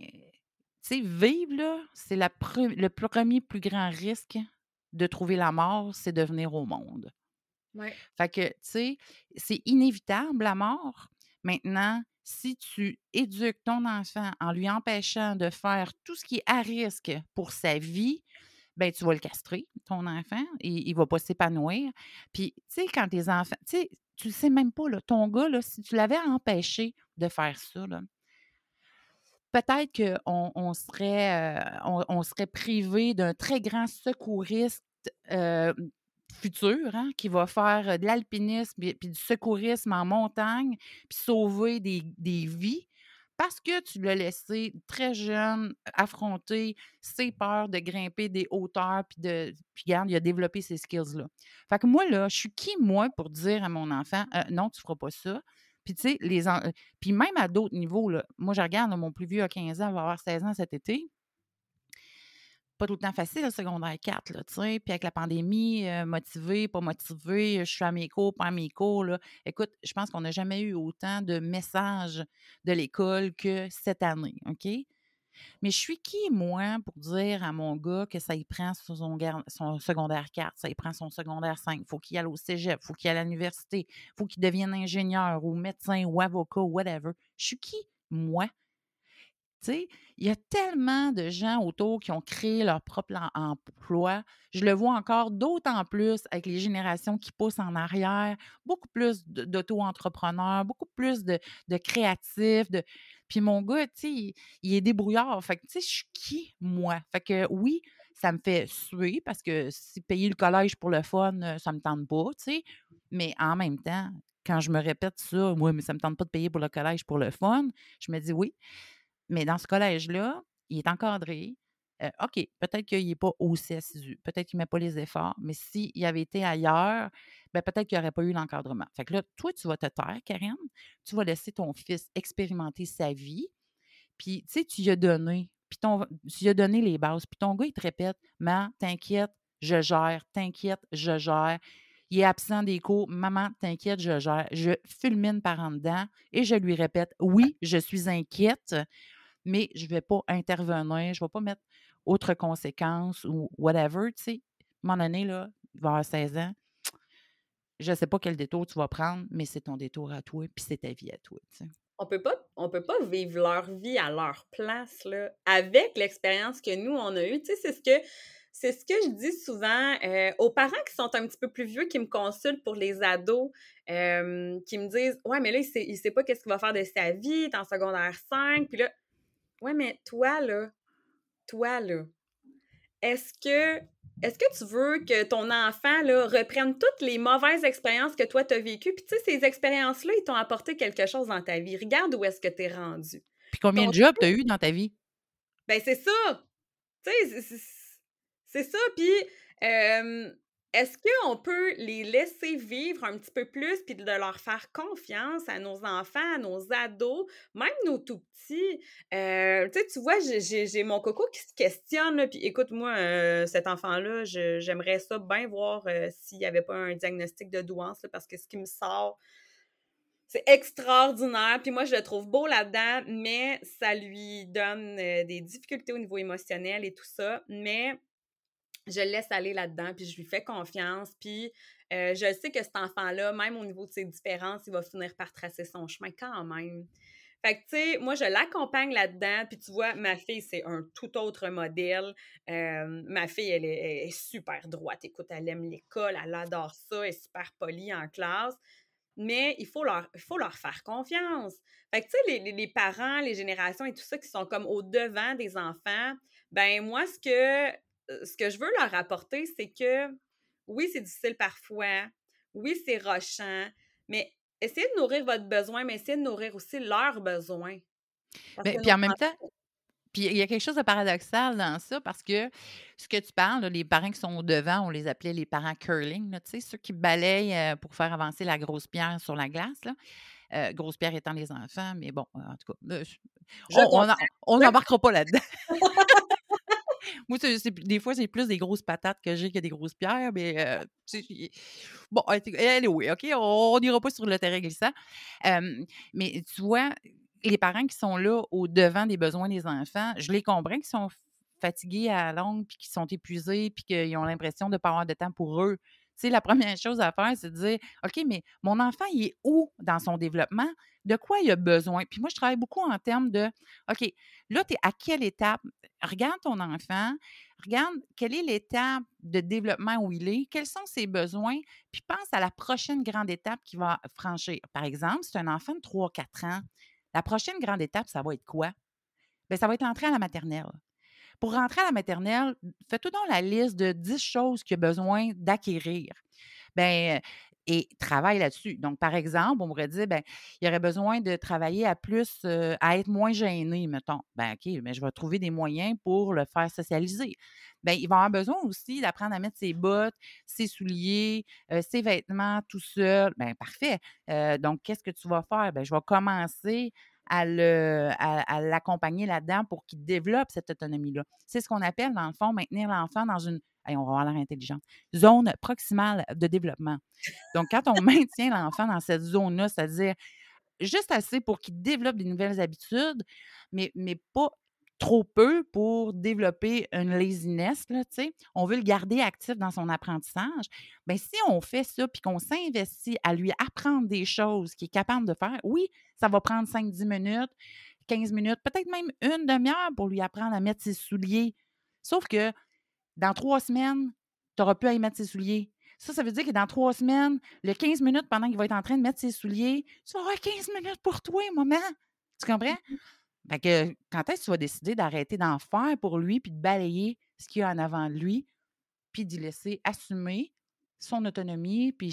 tu sais, vivre, là, c'est le premier plus grand risque de trouver la mort, c'est de venir au monde. ouais, Fait que, tu sais, c'est inévitable la mort. Maintenant, si tu éduques ton enfant en lui empêchant de faire tout ce qui est à risque pour sa vie, ben tu vas le castrer, ton enfant, et il va pas s'épanouir. Puis, tu sais, quand tes enfants, tu sais, tu le sais même pas, là, ton gars, là, si tu l'avais empêché de faire ça, là, peut-être qu'on serait, on serait privé d'un très grand secouriste, heu, futur, hein, qui va faire, de l'alpinisme et puis du secourisme en montagne, puis sauver des vies parce que tu l'as laissé très jeune affronter ses peurs de grimper des hauteurs puis regarde, il a développé ces skills-là. Fait que moi, là, je suis qui, moi, pour dire à mon enfant: Non, tu feras pas ça». Puis tu sais, puis même à d'autres niveaux, là, moi, je regarde, là, mon plus vieux a 15 ans, il va avoir 16 ans cet été. Pas tout le temps facile, le secondaire 4, là, tu sais. Puis avec la pandémie, motivé, pas motivé, je suis à mes cours, pas à mes cours, là. Écoute, je pense qu'on n'a jamais eu autant de messages de l'école que cette année, OK? Mais je suis qui, moi, pour dire à mon gars que ça y prend son secondaire 4, ça y prend son secondaire 5, faut qu'il aille au cégep, faut qu'il aille à l'université, faut qu'il devienne ingénieur ou médecin ou avocat ou whatever. Je suis qui, moi? Tu sais, il y a tellement de gens autour qui ont créé leur propre emploi. Je le vois encore d'autant plus avec les générations qui poussent en arrière, beaucoup plus d'auto-entrepreneurs, beaucoup plus de créatifs. Puis mon gars, tu sais, il est débrouillard. Fait que, tu sais, je suis qui, moi? Fait que oui, ça me fait suer parce que si payer le collège pour le fun, ça me tente pas, tu sais. Mais en même temps, quand je me répète ça, moi, mais ça me tente pas de payer pour le collège pour le fun, je me dis oui, mais dans ce collège-là, il est encadré. OK, peut-être qu'il n'est pas aussi assidu, peut-être qu'il ne met pas les efforts, mais s'il avait été ailleurs, ben peut-être qu'il n'y aurait pas eu l'encadrement. Fait que là, toi, tu vas te taire, Karen, tu vas laisser ton fils expérimenter sa vie, puis tu sais, tu lui as donné, puis tu lui as donné les bases, puis ton gars, il te répète: «Maman, t'inquiète, je gère, t'inquiète, je gère». Il est absent des cours: «Maman, t'inquiète, je gère». Je fulmine par en dedans et je lui répète: «Oui, je suis inquiète, mais je ne vais pas intervenir, je ne vais pas mettre autre conséquence ou whatever, tu sais. À un moment donné, là, il va avoir 16 ans, je ne sais pas quel détour tu vas prendre, mais c'est ton détour à toi, puis c'est ta vie à toi, tu sais. On peut pas vivre leur vie à leur place, là, avec l'expérience que nous, on a eue. Tu sais, c'est ce que je dis souvent aux parents qui sont un petit peu plus vieux, qui me consultent pour les ados, qui me disent: «Ouais, mais là, il sait pas qu'est-ce qu'il va faire de sa vie, il est en secondaire 5. Puis là, ouais, mais toi là, est-ce que est-ce que tu veux que ton enfant là, reprenne toutes les mauvaises expériences que toi, tu as vécues? Puis tu sais, ces expériences-là, ils t'ont apporté quelque chose dans ta vie. Regarde où est-ce que tu es rendu. Puis combien Ton de jobs tu as eu dans ta vie? Ben c'est ça! Tu sais, c'est ça. Puis, est-ce qu'on peut les laisser vivre un petit peu plus, puis de leur faire confiance à nos enfants, à nos ados, même nos tout petits? Tu sais, tu vois, j'ai mon coco qui se questionne, là, puis écoute, moi, cet enfant-là, j'aimerais ça bien voir s'il n'y avait pas un diagnostic de douance, là, parce que ce qui me sort, c'est extraordinaire. Puis moi, je le trouve beau là-dedans, mais ça lui donne des difficultés au niveau émotionnel et tout ça. Mais je le laisse aller là-dedans, puis je lui fais confiance. Puis je sais que cet enfant-là, même au niveau de ses différences, il va finir par tracer son chemin quand même. Fait que, tu sais, moi, je l'accompagne là-dedans. Puis tu vois, ma fille, c'est un tout autre modèle. Ma fille, elle est super droite. Écoute, elle aime l'école, elle adore ça, elle est super polie en classe. Mais il faut leur faire confiance. Fait que, tu sais, les parents, les générations et tout ça qui sont comme au devant des enfants, ben moi, ce que je veux leur apporter, c'est que oui, c'est difficile parfois, oui, c'est rochant, mais essayez de nourrir votre besoin, mais essayez de nourrir aussi leurs besoins. Parce Bien, que puis nos en même temps, enfants, puis il y a quelque chose de paradoxal dans ça parce que ce que tu parles, là, les parents qui sont au devant, on les appelait les parents curling, là, tu sais, ceux qui balayent pour faire avancer la grosse pierre sur la glace, là. Grosse pierre étant les enfants, mais bon, en tout cas, je comprends. on Je n'embarquera pas là-dedans. Moi, des fois, c'est plus des grosses patates que j'ai que des grosses pierres, mais tu sais, bon, anyway, OK, on n'ira pas sur le terrain glissant. Mais tu vois, les parents qui sont là au devant des besoins des enfants, je les comprends qu'ils sont fatigués à la longue, puis qu'ils sont épuisés, puis qu'ils ont l'impression de ne pas avoir de temps pour eux. Tu sais, la première chose à faire, c'est de dire: «OK, mais mon enfant, il est où dans son développement? De quoi il a besoin?» Puis moi, je travaille beaucoup en termes de: «OK, là, tu es à quelle étape? Regarde ton enfant, regarde quelle est l'étape de développement où il est, quels sont ses besoins, puis pense à la prochaine grande étape qu'il va franchir. Par exemple, si c'est un enfant de 3 4 ans, la prochaine grande étape, ça va être quoi? Bien, ça va être l'entrée à la maternelle. Pour rentrer à la maternelle, fais-toi donc la liste de 10 choses qu'il a besoin d'acquérir. Ben, et travaille là-dessus. Donc, par exemple, on pourrait dire, ben, il aurait besoin de travailler à plus, à être moins gêné, mettons. Ben, OK, mais je vais trouver des moyens pour le faire socialiser. Ben, il va avoir besoin aussi d'apprendre à mettre ses bottes, ses souliers, ses vêtements tout seul. Ben, parfait. Donc, qu'est-ce que tu vas faire? Ben, je vais commencer à l'accompagner là-dedans pour qu'il développe cette autonomie-là. C'est ce qu'on appelle, dans le fond, maintenir l'enfant dans une, hey, on va avoir l'air intelligent, zone proximale de développement. Donc, quand on maintient l'enfant dans cette zone-là, c'est-à-dire juste assez pour qu'il développe des nouvelles habitudes, mais pas trop peu pour développer une laziness, là, tu sais. On veut le garder actif dans son apprentissage. Bien, si on fait ça puis qu'on s'investit à lui apprendre des choses qu'il est capable de faire, oui, ça va prendre 5-10 minutes, 15 minutes, peut-être même une demi-heure pour lui apprendre à mettre ses souliers. Sauf que dans 3 semaines, tu auras plus à y mettre ses souliers. Ça veut dire que dans 3 semaines, le 15 minutes pendant qu'il va être en train de mettre ses souliers, tu vas avoir 15 minutes pour toi, maman. Tu comprends? Fait que quand est-ce que tu vas décider d'arrêter d'en faire pour lui puis de balayer ce qu'il y a en avant de lui, puis d'y laisser assumer son autonomie puis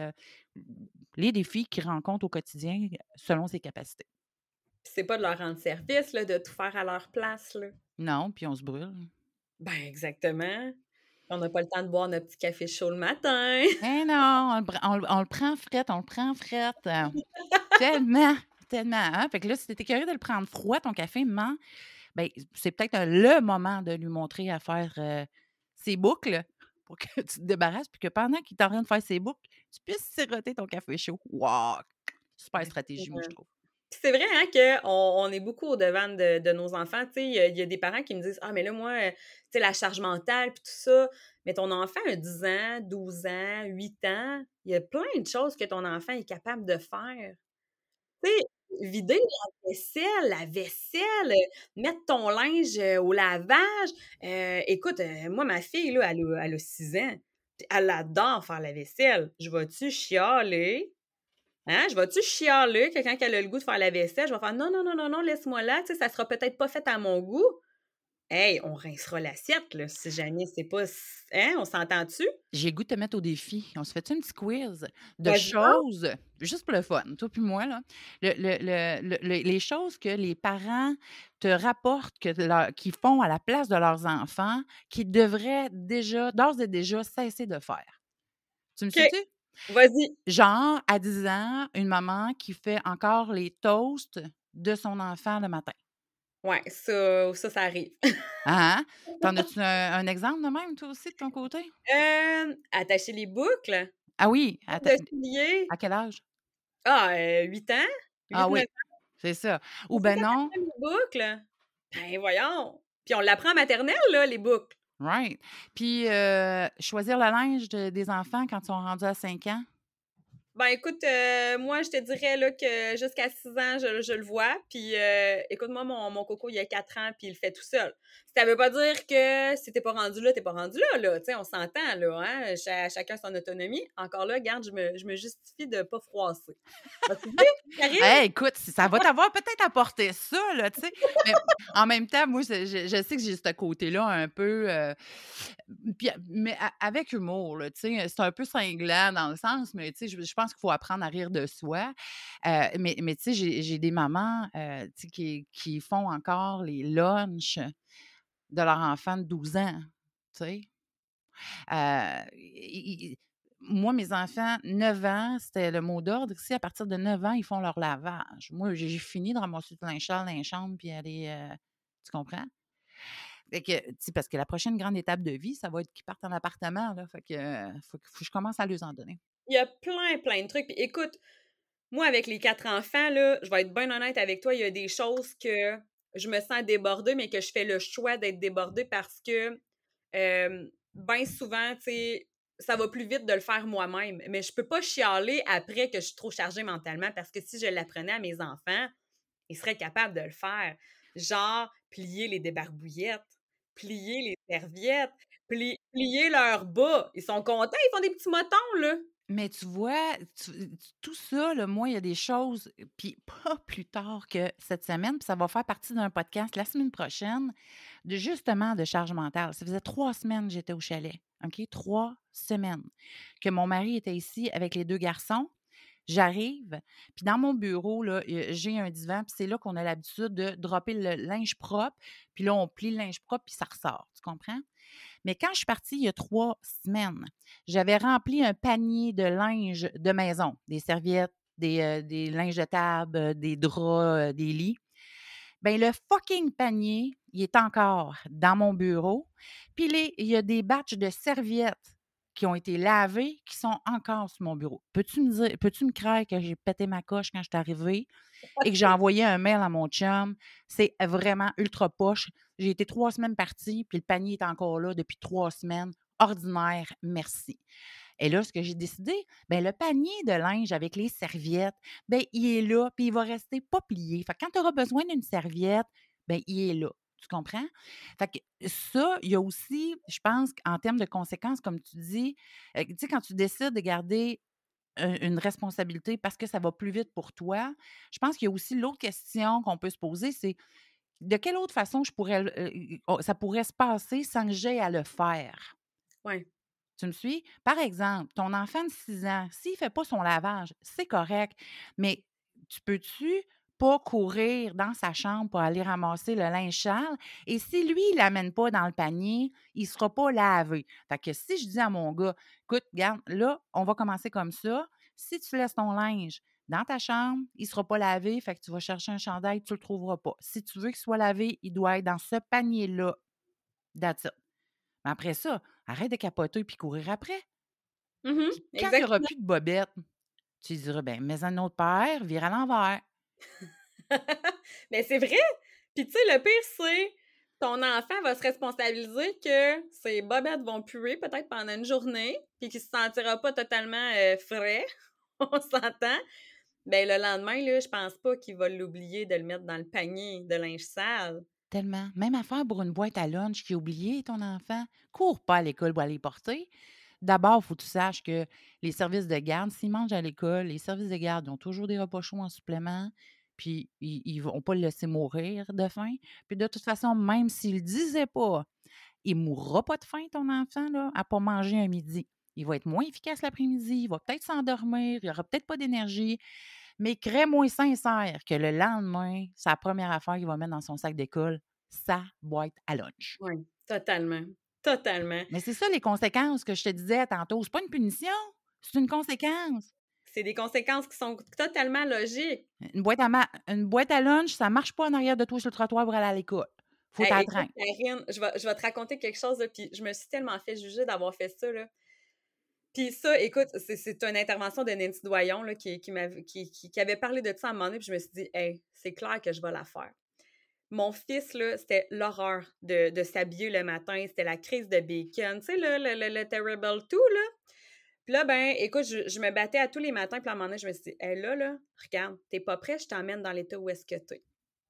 les défis qu'il rencontre au quotidien selon ses capacités? Puis c'est pas de leur rendre service, là, de tout faire à leur place, là. Non, puis on se brûle. Ben, exactement. On n'a pas le temps de boire notre petit café chaud le matin. Mais non, on le prend frette, on le prend frette, tellement, tellement, hein? Fait que là, si tu es écœuré de le prendre froid, ton café, maman, ben, c'est peut-être le moment de lui montrer à faire, ses boucles pour que tu te débarrasses puis que pendant qu'il est en train de faire ses boucles, tu puisses siroter ton café chaud. Wow! Super stratégie, moi, je Exactement. trouve. Puis c'est vrai, hein, qu'on est beaucoup au-devant de nos enfants. Tu sais, il y a des parents qui me disent: «Ah, mais là, moi, tu sais, la charge mentale puis tout ça». Mais ton enfant a 10 ans, 12 ans, 8 ans, il y a plein de choses que ton enfant est capable de faire. Tu sais, vider la vaisselle, mettre ton linge, au lavage. Écoute, moi, ma fille, là, elle a 6 ans, puis elle adore faire la vaisselle. Je vais-tu chialer? Hein? Je vais-tu chialer que quand elle a le goût de faire la vaisselle, je vais faire: «Non, non, non, non, non, laisse-moi là, tu sais, ça sera peut-être pas fait à mon goût». Hey, on rincera l'assiette, là, si jamais c'est pas hein, on s'entend-tu? J'ai le goût de te mettre au défi. On se fait-tu un petit quiz de Vas-y donc! choses, juste pour le fun, toi puis moi, là, les choses que les parents te rapportent qu'ils font à la place de leurs enfants, qu'ils devraient déjà, d'ores et déjà, cesser de faire. Tu me OK, suis-tu? vas-y. Genre, à 10 ans, une maman qui fait encore les toasts de son enfant le matin. Ouais, ça arrive. Hein? T'en as-tu un exemple de même, toi aussi, de ton côté? Attacher les boucles, Ah oui, de souliers. à quel âge? Ah, 8 ans, Ah 8-9 oui, ans. c'est ça. On Ou sait ben non, attacher les boucles. Ben voyons! Puis on l'apprend en maternelle, là, les boucles. right. Puis, choisir le linge des enfants quand ils sont rendus à 5 ans. Ben, écoute, moi, je te dirais là que jusqu'à 6 ans, je le vois. Puis, écoute, moi, mon coco, il a 4 ans, puis il le fait tout seul. Ça veut pas dire que si t'es pas rendu là, t'es pas rendu là, là. Tu sais, on s'entend, là, hein? Chacun son autonomie. Encore là, regarde, je me justifie de pas froisser. As-tu vu, Karine? Hey, écoute, ça va t'avoir peut-être apporté ça, là, tu sais, mais en même temps, moi, je sais que j'ai ce côté-là un peu, puis mais avec humour, là, tu sais, c'est un peu cinglant dans le sens, mais tu sais, je pense qu'il faut apprendre à rire de soi, mais tu sais, j'ai des mamans, tu sais, qui font encore les lunchs de leur enfant de 12 ans, tu sais? I Moi, mes enfants, 9 ans, c'était le mot d'ordre ici. À partir de 9 ans, ils font leur lavage. Moi, j'ai fini de ramasser le linge sale dans les chambres puis aller, tu comprends? Fait que, tu sais, parce que la prochaine grande étape de vie, ça va être qu'ils partent en appartement, là. Fait que, faut que je commence à leur en donner. Il y a plein, plein de trucs. Puis écoute, moi, avec les 4 enfants, là, je vais être bien honnête avec toi, il y a des choses que je me sens débordée, mais que je fais le choix d'être débordée parce que, bien souvent, tu sais, ça va plus vite de le faire moi-même. Mais je peux pas chialer après que je suis trop chargée mentalement parce que si je l'apprenais à mes enfants, ils seraient capables de le faire. Genre, plier les débarbouillettes, plier les serviettes, plier leurs bas. Ils sont contents, ils font des petits motons, là. Mais tu vois, tout ça, là, moi, il y a des choses, puis pas plus tard que cette semaine, puis ça va faire partie d'un podcast la semaine prochaine, de justement de charge mentale. Ça faisait 3 semaines que j'étais au chalet, OK? 3 semaines que mon mari était ici avec les 2 garçons. J'arrive, puis dans mon bureau, là, j'ai un divan, puis c'est là qu'on a l'habitude de dropper le linge propre, puis là, on plie le linge propre, puis ça ressort, tu comprends? Mais quand je suis partie il y a 3 semaines, j'avais rempli un panier de linge de maison, des serviettes, des linges de table, des draps, des lits. Ben le fucking panier, il est encore dans mon bureau. Puis il y a des batchs de serviettes qui ont été lavés, qui sont encore sur mon bureau. Peux-tu me croire que j'ai pété ma coche quand je suis arrivée et que j'ai envoyé un mail à mon chum? C'est vraiment ultra poche. J'ai été 3 semaines partie, puis le panier est encore là depuis 3 semaines. Ordinaire, merci. Et là, ce que j'ai décidé, ben le panier de linge avec les serviettes, ben il est là, puis il va rester pas plié. Fait que quand tu auras besoin d'une serviette, ben il est là. Tu comprends? Fait que ça, il y a aussi, je pense qu'en termes de conséquences, comme tu dis, tu sais, quand tu décides de garder une responsabilité parce que ça va plus vite pour toi, je pense qu'il y a aussi l'autre question qu'on peut se poser, c'est de quelle autre façon je pourrais, ça pourrait se passer sans que j'aie à le faire? Ouais. Tu me suis? Par exemple, ton enfant de 6 ans, s'il ne fait pas son lavage, c'est correct, mais tu peux-tu pas courir dans sa chambre pour aller ramasser le linge sale? Et si lui, il l'amène pas dans le panier, il ne sera pas lavé. Fait que si je dis à mon gars: «Écoute, regarde, là, on va commencer comme ça. Si tu laisses ton linge dans ta chambre, il ne sera pas lavé, fait que tu vas chercher un chandail, tu ne le trouveras pas. Si tu veux qu'il soit lavé, il doit être dans ce panier-là. That's it». Mais après ça, arrête de capoter puis courir après. Mmh. Puis quand il y aura Exactement. plus de bobettes, tu lui diras: «Ben, mets-en une autre paire, vire à l'envers». Mais c'est vrai! Puis tu sais, le pire, c'est ton enfant va se responsabiliser que ses bobettes vont puer peut-être pendant une journée, puis qu'il se sentira pas totalement, frais, on s'entend. Ben, le lendemain, là, je pense pas qu'il va l'oublier de le mettre dans le panier de linge sale. Tellement. Même affaire pour une boîte à lunch qui a oublié ton enfant. Cours pas à l'école pour aller porter. D'abord, il faut que tu saches que les services de garde, s'ils mangent à l'école, les services de garde, ils ont toujours des repas chauds en supplément, puis ils vont pas le laisser mourir de faim. Puis de toute façon, même s'ils le disaient pas, il mourra pas de faim, ton enfant, là, à pas manger un midi. Il va être moins efficace l'après-midi, il va peut-être s'endormir, il aura peut-être pas d'énergie. Mais crée-moi sincère que le lendemain, sa première affaire qu'il va mettre dans son sac d'école, sa boîte à lunch. Oui, totalement, totalement. Mais c'est ça les conséquences que je te disais tantôt. C'est pas une punition, c'est une conséquence. C'est des conséquences qui sont totalement logiques. Une boîte à lunch, ça marche pas en arrière de toi sur le trottoir pour aller à l'école. Faut Hey, écoute, t'entraîner. Karine, je vais te raconter quelque chose, là, puis je me suis tellement fait juger d'avoir fait ça, là. Puis ça, écoute, c'est une intervention de Nancy Doyon là, qui avait parlé de ça à un moment donné, puis je me suis dit, hey, c'est clair que je vais la faire. Mon fils, là, c'était l'horreur de s'habiller le matin, c'était la crise de bacon, tu sais, là, le Terrible Two, là. Puis là, ben, écoute, je me battais à tous les matins, puis à un moment donné, je me suis dit, hey, là, regarde, t'es pas prêt, je t'emmène dans l'état où est-ce que t'es.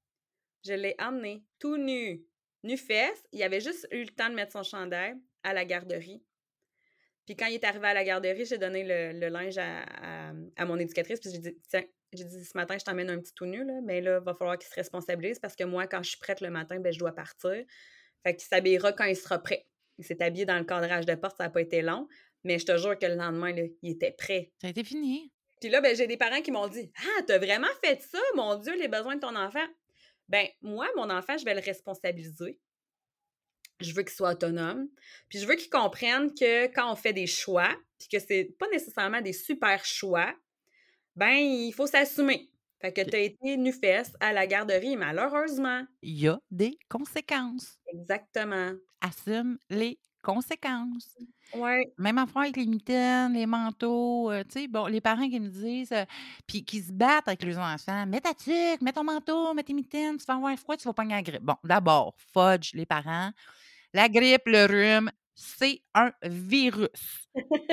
Je l'ai emmené tout nu, nu-fesse. Il avait juste eu le temps de mettre son chandail à la garderie. Puis quand il est arrivé à la garderie, j'ai donné le linge à mon éducatrice, puis j'ai dit, tiens, j'ai dit, ce matin, je t'emmène un petit tout nu, là, mais là, il va falloir qu'il se responsabilise parce que moi, quand je suis prête le matin, ben, je dois partir. Fait qu'il s'habillera quand il sera prêt. Il s'est habillé dans le cadrage de porte, ça n'a pas été long, mais je te jure que le lendemain, là, il était prêt. Ça a été fini. Puis là, ben, j'ai des parents qui m'ont dit, ah, t'as vraiment fait ça, mon Dieu, les besoins de ton enfant. Ben, moi, mon enfant, je vais le responsabiliser. Je veux qu'il soit autonome. Puis je veux qu'il comprenne que quand on fait des choix, puis que c'est pas nécessairement des super choix, ben il faut s'assumer. Fait que Puis tu as été nu-fesse à la garderie, malheureusement. il y a des conséquences. Exactement. Assume les conséquences. Ouais. Même affaire avec les mitaines, les manteaux, tu sais, bon, les parents qui me disent, puis qui se battent avec leurs enfants: «Mets ta tuque, mets ton manteau, mets tes mitaines, tu vas avoir froid, tu vas pogner la grippe». Bon, d'abord, fudge les parents, la grippe, le rhume, c'est un virus.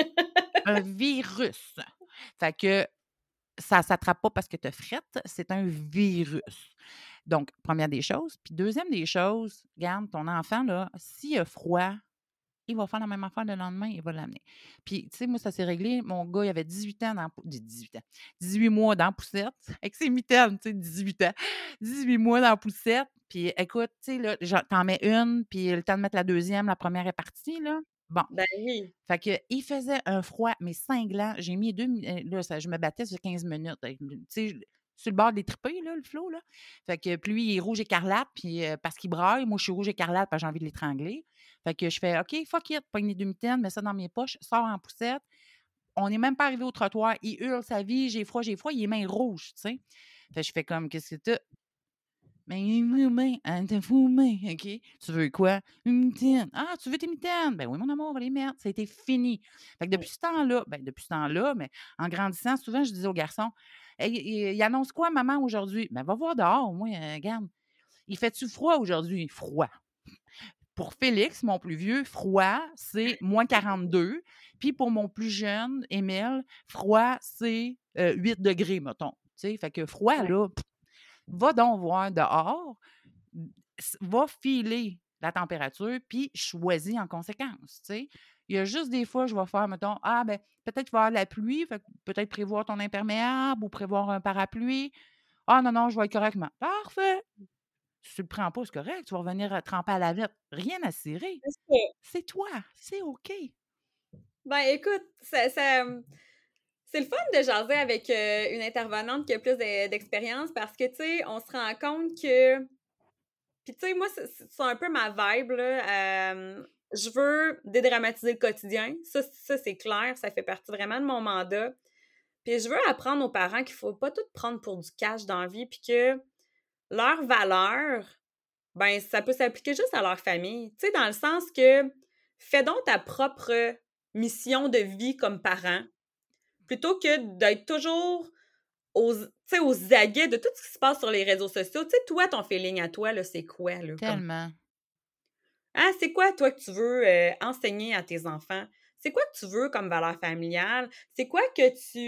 Un virus. Fait que ça s'attrape pas parce que tu frettes, c'est un virus. Donc, première des choses. Puis deuxième des choses, regarde, ton enfant, là, s'il a froid, il va faire la même affaire le lendemain, il va l'amener. Puis, tu sais, moi, ça s'est réglé. Mon gars, il avait 18 ans dans la pou 18 ans, 18 mois dans la poussette, avec ses mitaines, tu sais, 18 ans. 18 mois dans la poussette. Puis, écoute, tu sais, là, t'en mets une, puis le temps de mettre la deuxième, la première est partie, là. Bon. Ben oui. Fait que il faisait un froid, mais cinglant. J'ai mis 2 mi là, ça je me battais sur 15 minutes avec tu sais, sur le bord des tripes là, le flot, là. Fait que puis lui, il est rouge écarlate, puis, parce qu'il braille, moi, je suis rouge écarlate parce que j'ai envie de l'étrangler. Fait que je fais: «OK, fuck it», pogne les 2 mitaines, mets ça dans mes poches, sors en poussette. On n'est même pas arrivé au trottoir. Il hurle sa vie: j'ai froid», il est mains rouges, tu sais. Fait que je fais comme: «Qu'est-ce que tu Mais fumé, t'as fumé, OK? Tu veux quoi? Une mitaine. Ah, tu veux tes mitaines? Ben oui, mon amour, on va les mettre. Ça a été fini. Fait que Mmh. depuis ce temps-là, mais en grandissant, souvent, je disais aux garçons, hey, il annonce quoi, maman, aujourd'hui? Ben, va voir dehors, moi, regarde. Il fait-tu froid aujourd'hui? Froid. Pour Félix, mon plus vieux, froid, c'est -42. Puis pour mon plus jeune, Émile, froid, c'est 8 degrés, mettons. Tu sais, fait que froid, Ouais. là, va donc voir dehors, va filer la température, puis choisis en conséquence, tu sais. Il y a juste des fois, je vais faire, mettons, ah, ben, peut-être qu'il va y avoir de la pluie, fait que peut-être prévoir ton imperméable ou prévoir un parapluie. Ah, non, non, je vais être correctement. Parfait. Si tu le prends pas, c'est correct, tu vas revenir tremper à la vitre. Rien à cirer. C'est ça. C'est toi, c'est OK. Ben, écoute, c'est le fun de jaser avec, une intervenante qui a plus d'expérience parce que, tu sais, on se rend compte que puis tu sais, moi, c'est un peu ma vibe, là, je veux dédramatiser le quotidien. Ça, c'est clair, ça fait partie vraiment de mon mandat. Puis je veux apprendre aux parents qu'il faut pas tout prendre pour du cash dans la vie, puis que leurs valeurs, ben, ça peut s'appliquer juste à leur famille. Tu sais, dans le sens que fais donc ta propre mission de vie comme parent, plutôt que d'être toujours tu sais, aux aguets de tout ce qui se passe sur les réseaux sociaux. Tu sais, toi, ton feeling à toi, là, c'est quoi, là? Comme, Tellement. ah, c'est quoi, toi, que tu veux enseigner à tes enfants? C'est quoi que tu veux comme valeur familiale? C'est quoi que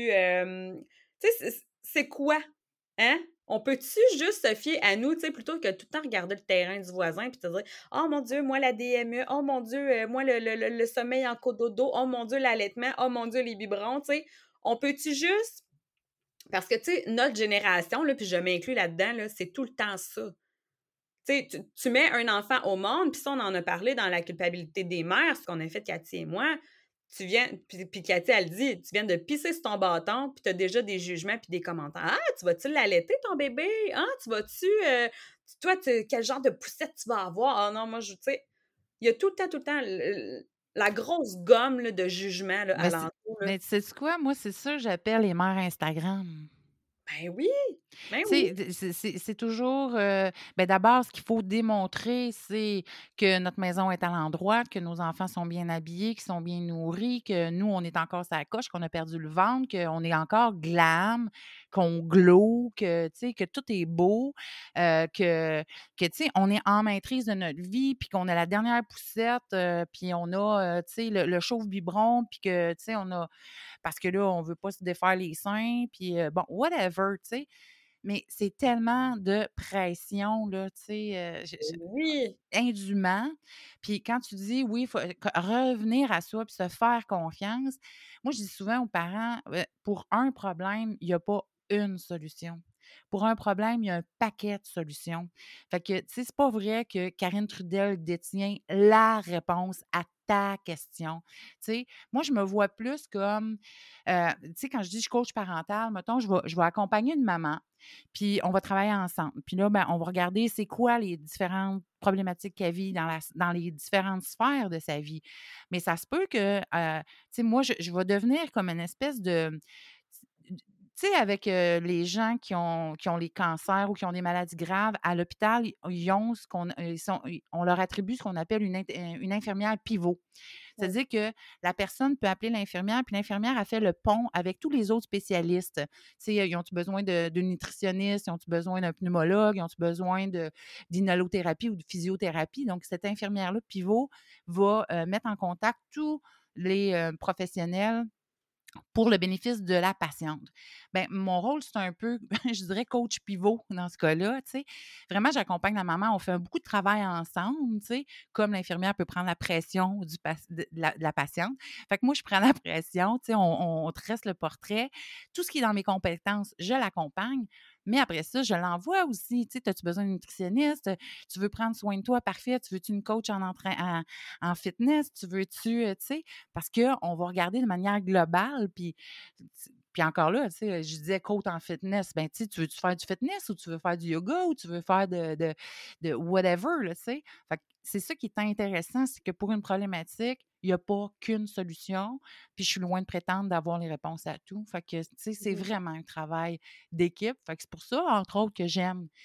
tu sais, c'est quoi? Hein? On peut-tu juste se fier à nous, tu sais, plutôt que tout le temps regarder le terrain du voisin puis te dire: «Oh mon Dieu, moi la DME, oh mon Dieu, moi le sommeil en cododo, oh mon Dieu l'allaitement, oh mon Dieu les biberons», tu sais? On peut-tu juste parce que, tu sais, notre génération, là, puis je m'inclus là-dedans, là, c'est tout le temps ça. Tu sais, tu mets un enfant au monde, puis ça, on en a parlé dans la culpabilité des mères, ce qu'on a fait Cathy et moi. Tu viens, puis Cathy, elle dit, tu viens de pisser sur ton bâton, puis tu as déjà des jugements puis des commentaires. Ah, tu vas-tu l'allaiter, ton bébé? Ah, tu vas-tu, toi, quel genre de poussette tu vas avoir? Ah non, moi, tu sais, il y a tout le temps la grosse gomme là, de jugement là, Mais c'est alentour. Là. mais sais-tu quoi? Moi, c'est ça que j'appelle les mères Instagram. Ben oui, ben Tu oui. sais, c'est toujours, ben, d'abord, ce qu'il faut démontrer, c'est que notre maison est à l'endroit, que nos enfants sont bien habillés, qu'ils sont bien nourris, que nous, on est encore sur la coche, qu'on a perdu le ventre, qu'on est encore glam, qu'on glow, que, tu sais, que tout est beau, que, tu sais, on est en maîtrise de notre vie, puis qu'on a la dernière poussette, puis on a, tu sais, le chauve biberon, puis que, tu sais, on a parce que là, on veut pas se défaire les seins, puis bon, whatever, tu sais. Mais c'est tellement de pression, là, tu sais, Ben oui. indûment. Puis quand tu dis: «Oui, il faut revenir à soi puis se faire confiance», moi, je dis souvent aux parents, pour un problème, il y a pas une solution. Pour un problème, il y a un paquet de solutions. Fait que, tu sais, c'est pas vrai que Karine Trudel détient la réponse à ta question. Tu sais, moi, je me vois plus comme, tu sais, quand je dis je coach parental, mettons, je vais accompagner une maman, puis on va travailler ensemble. Puis là, ben, on va regarder c'est quoi les différentes problématiques qu'elle vit dans les différentes sphères de sa vie. Mais ça se peut que, tu sais, moi, je vais devenir comme une espèce de tu sais, avec, les gens qui ont les cancers ou qui ont des maladies graves, à l'hôpital, ils ont ce qu'on ils sont ils on leur attribue ce qu'on appelle une infirmière pivot. Ouais. C'est-à-dire que la personne peut appeler l'infirmière, puis l'infirmière a fait le pont avec tous les autres spécialistes. Tu sais, ils ont-tu besoin d'une nutritionniste? Ils ont-tu besoin d'un pneumologue? Ils ont-tu besoin d'inhalothérapie ou de physiothérapie? Donc cette infirmière-là, pivot, va, mettre en contact tous les, professionnels pour le bénéfice de la patiente. Ben mon rôle, c'est un peu, je dirais coach pivot dans ce cas-là, tu sais. Vraiment, j'accompagne la maman, on fait beaucoup de travail ensemble, tu sais, comme l'infirmière peut prendre la pression de la patiente. Fait que moi, je prends la pression, tu sais, on tresse le portrait. Tout ce qui est dans mes compétences, je l'accompagne, mais après ça, je l'envoie aussi, tu sais, as-tu besoin d'une nutritionniste? Tu veux prendre soin de toi? Parfait. Tu veux-tu une coach en fitness? Tu veux-tu, tu sais, parce qu'on va regarder de manière globale. Puis encore là, tu sais, je disais côte en fitness. Ben, tu sais, tu veux-tu faire du fitness ou tu veux faire du yoga ou tu veux faire de whatever, là, tu sais? Fait que c'est ça qui est intéressant, c'est que pour une problématique, il n'y a pas qu'une solution. Puis je suis loin de prétendre d'avoir les réponses à tout. Fait que, tu sais, c'est Mhm. vraiment un travail d'équipe. Fait que c'est pour ça, entre autres, que j'aime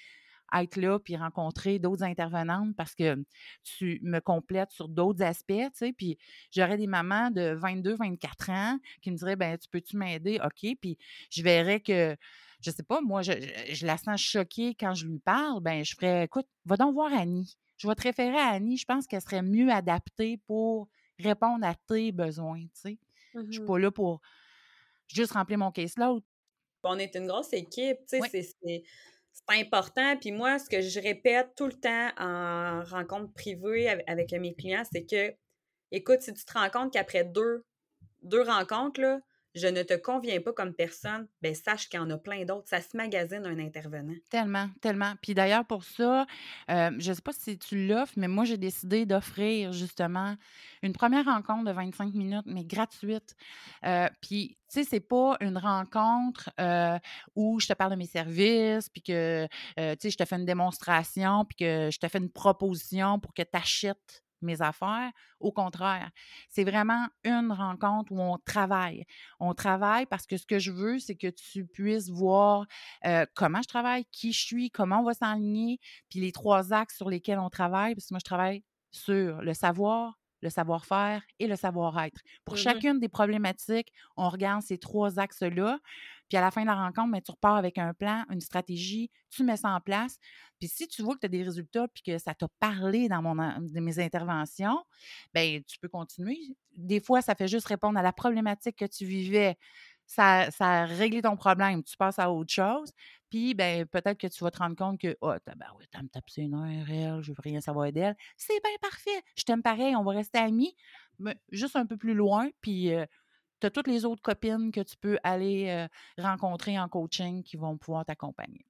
être là puis rencontrer d'autres intervenantes parce que tu me complètes sur d'autres aspects, tu sais. Puis j'aurais des mamans de 22, 24 ans qui me diraient, ben tu peux-tu m'aider? OK. Puis je verrais que, je sais pas, moi, je la sens choquée quand je lui parle. Ben je ferais, écoute, va donc voir Annie. Je vais te référer à Annie. Je pense qu'elle serait mieux adaptée pour répondre à tes besoins, tu sais. Je suis Mhm. pas là pour juste remplir mon caseload. On est une grosse équipe, tu sais, Oui, c'est important. Puis moi, ce que je répète tout le temps en rencontre privée avec mes clients, c'est que, écoute, si tu te rends compte qu'après deux rencontres, là, je ne te conviens pas comme personne, ben sache qu'il y en a plein d'autres. Ça se magasine un intervenant. tellement, tellement. Puis d'ailleurs, pour ça, je sais pas si tu l'offres, mais moi, j'ai décidé d'offrir justement une première rencontre de 25 minutes, mais gratuite. Puis, tu sais, c'est pas une rencontre où je te parle de mes services, puis que, tu sais, je te fais une démonstration, puis que je te fais une proposition pour que tu achètes mes affaires. Au contraire, c'est vraiment une rencontre où on travaille. On travaille parce que ce que je veux, c'est que tu puisses voir comment je travaille, qui je suis, comment on va s'enligner, puis les 3 axes sur lesquels on travaille, parce que moi, je travaille sur le savoir, le savoir-faire et le savoir-être. Pour Mhm. chacune des problématiques, on regarde ces 3 axes-là, puis à la fin de la rencontre, ben, tu repars avec un plan, une stratégie, tu mets ça en place. Puis si tu vois que tu as des résultats puis que ça t'a parlé dans de mes interventions, ben tu peux continuer. Des fois, ça fait juste répondre à la problématique que tu vivais. Ça a réglé ton problème, tu passes à autre chose. Puis, ben, peut-être que tu vas te rendre compte que, oh, ouais, elle me tape ses nerfs, elle, je veux rien savoir d'elle. C'est bien parfait. Je t'aime pareil, on va rester amis, mais juste un peu plus loin. Puis, tu as toutes les autres copines que tu peux aller rencontrer en coaching qui vont pouvoir t'accompagner.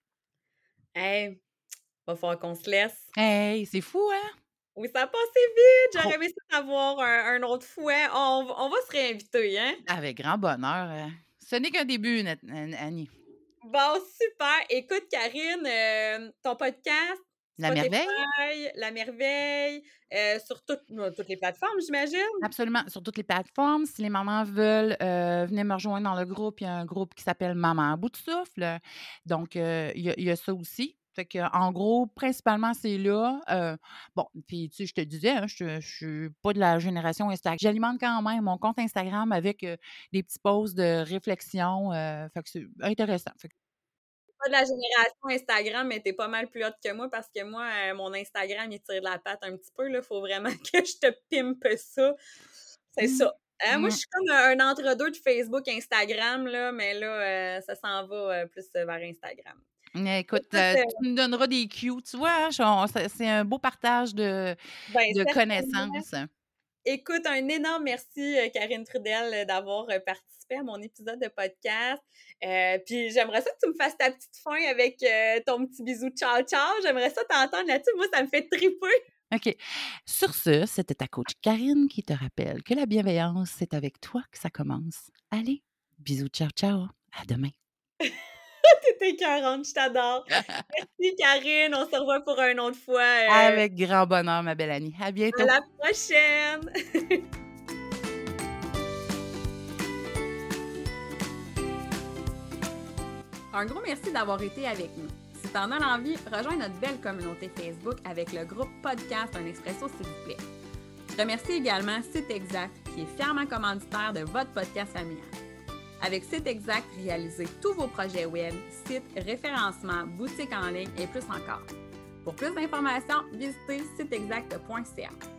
Hey, va falloir qu'on se laisse. Hey, c'est fou, hein? Oui, ça a passé vite. J'aurais Trop. aimé ça avoir un autre fouet. On va se réinviter, hein? Avec grand bonheur. Ce n'est qu'un début, Annie. Bon, super. Écoute, Karine, ton podcast, La merveille? Spotify, La Merveille, sur toutes les plateformes, j'imagine? Absolument, sur toutes les plateformes. Si les mamans veulent, venez me rejoindre dans le groupe. Il y a un groupe qui s'appelle Maman à bout de souffle. Donc, il y a ça aussi. Fait que, en gros, principalement, c'est là. Bon, puis tu sais, je te disais, hein, je suis pas de la génération Instagram. J'alimente quand même mon compte Instagram avec, des petits posts de réflexion, fait que c'est intéressant. Fait que Pas de la génération Instagram, mais t'es pas mal plus haute que moi parce que moi, mon Instagram, il tire de la patte un petit peu, là. Faut vraiment que je te pimpe ça. C'est mmh, ça. Moi, je mmh. suis comme un entre-deux de Facebook, Instagram, là, mais là, ça s'en va plus vers Instagram. Mais écoute, Écoute, tu me donneras des cues, tu vois, hein? C'est un beau partage ben, de certainement. connaissances. Écoute, un énorme merci, Karine Trudel, d'avoir participé à mon épisode de podcast. Puis j'aimerais ça que tu me fasses ta petite fin avec ton petit bisou ciao ciao. J'aimerais ça t'entendre là-dessus. Moi, ça me fait triper. OK. Sur ce, c'était ta coach Karine qui te rappelle que la bienveillance, c'est avec toi que ça commence. Allez, bisous, ciao, ciao. À demain. T'es écœurante, je t'adore. Merci, Karine. On se revoit pour une autre fois. Avec grand bonheur, ma belle Annie. À À bientôt. la prochaine! Un gros merci d'avoir été avec nous. Si t'en as l'envie, rejoins notre belle communauté Facebook avec le groupe Podcast Un Expresso, s'il vous plaît. Je remercie également Site Exact, qui est fièrement commanditaire de votre podcast familial. Avec Site Exact, réalisez tous vos projets web, sites, référencement, boutiques en ligne et plus encore. Pour plus d'informations, visitez siteexact.ca.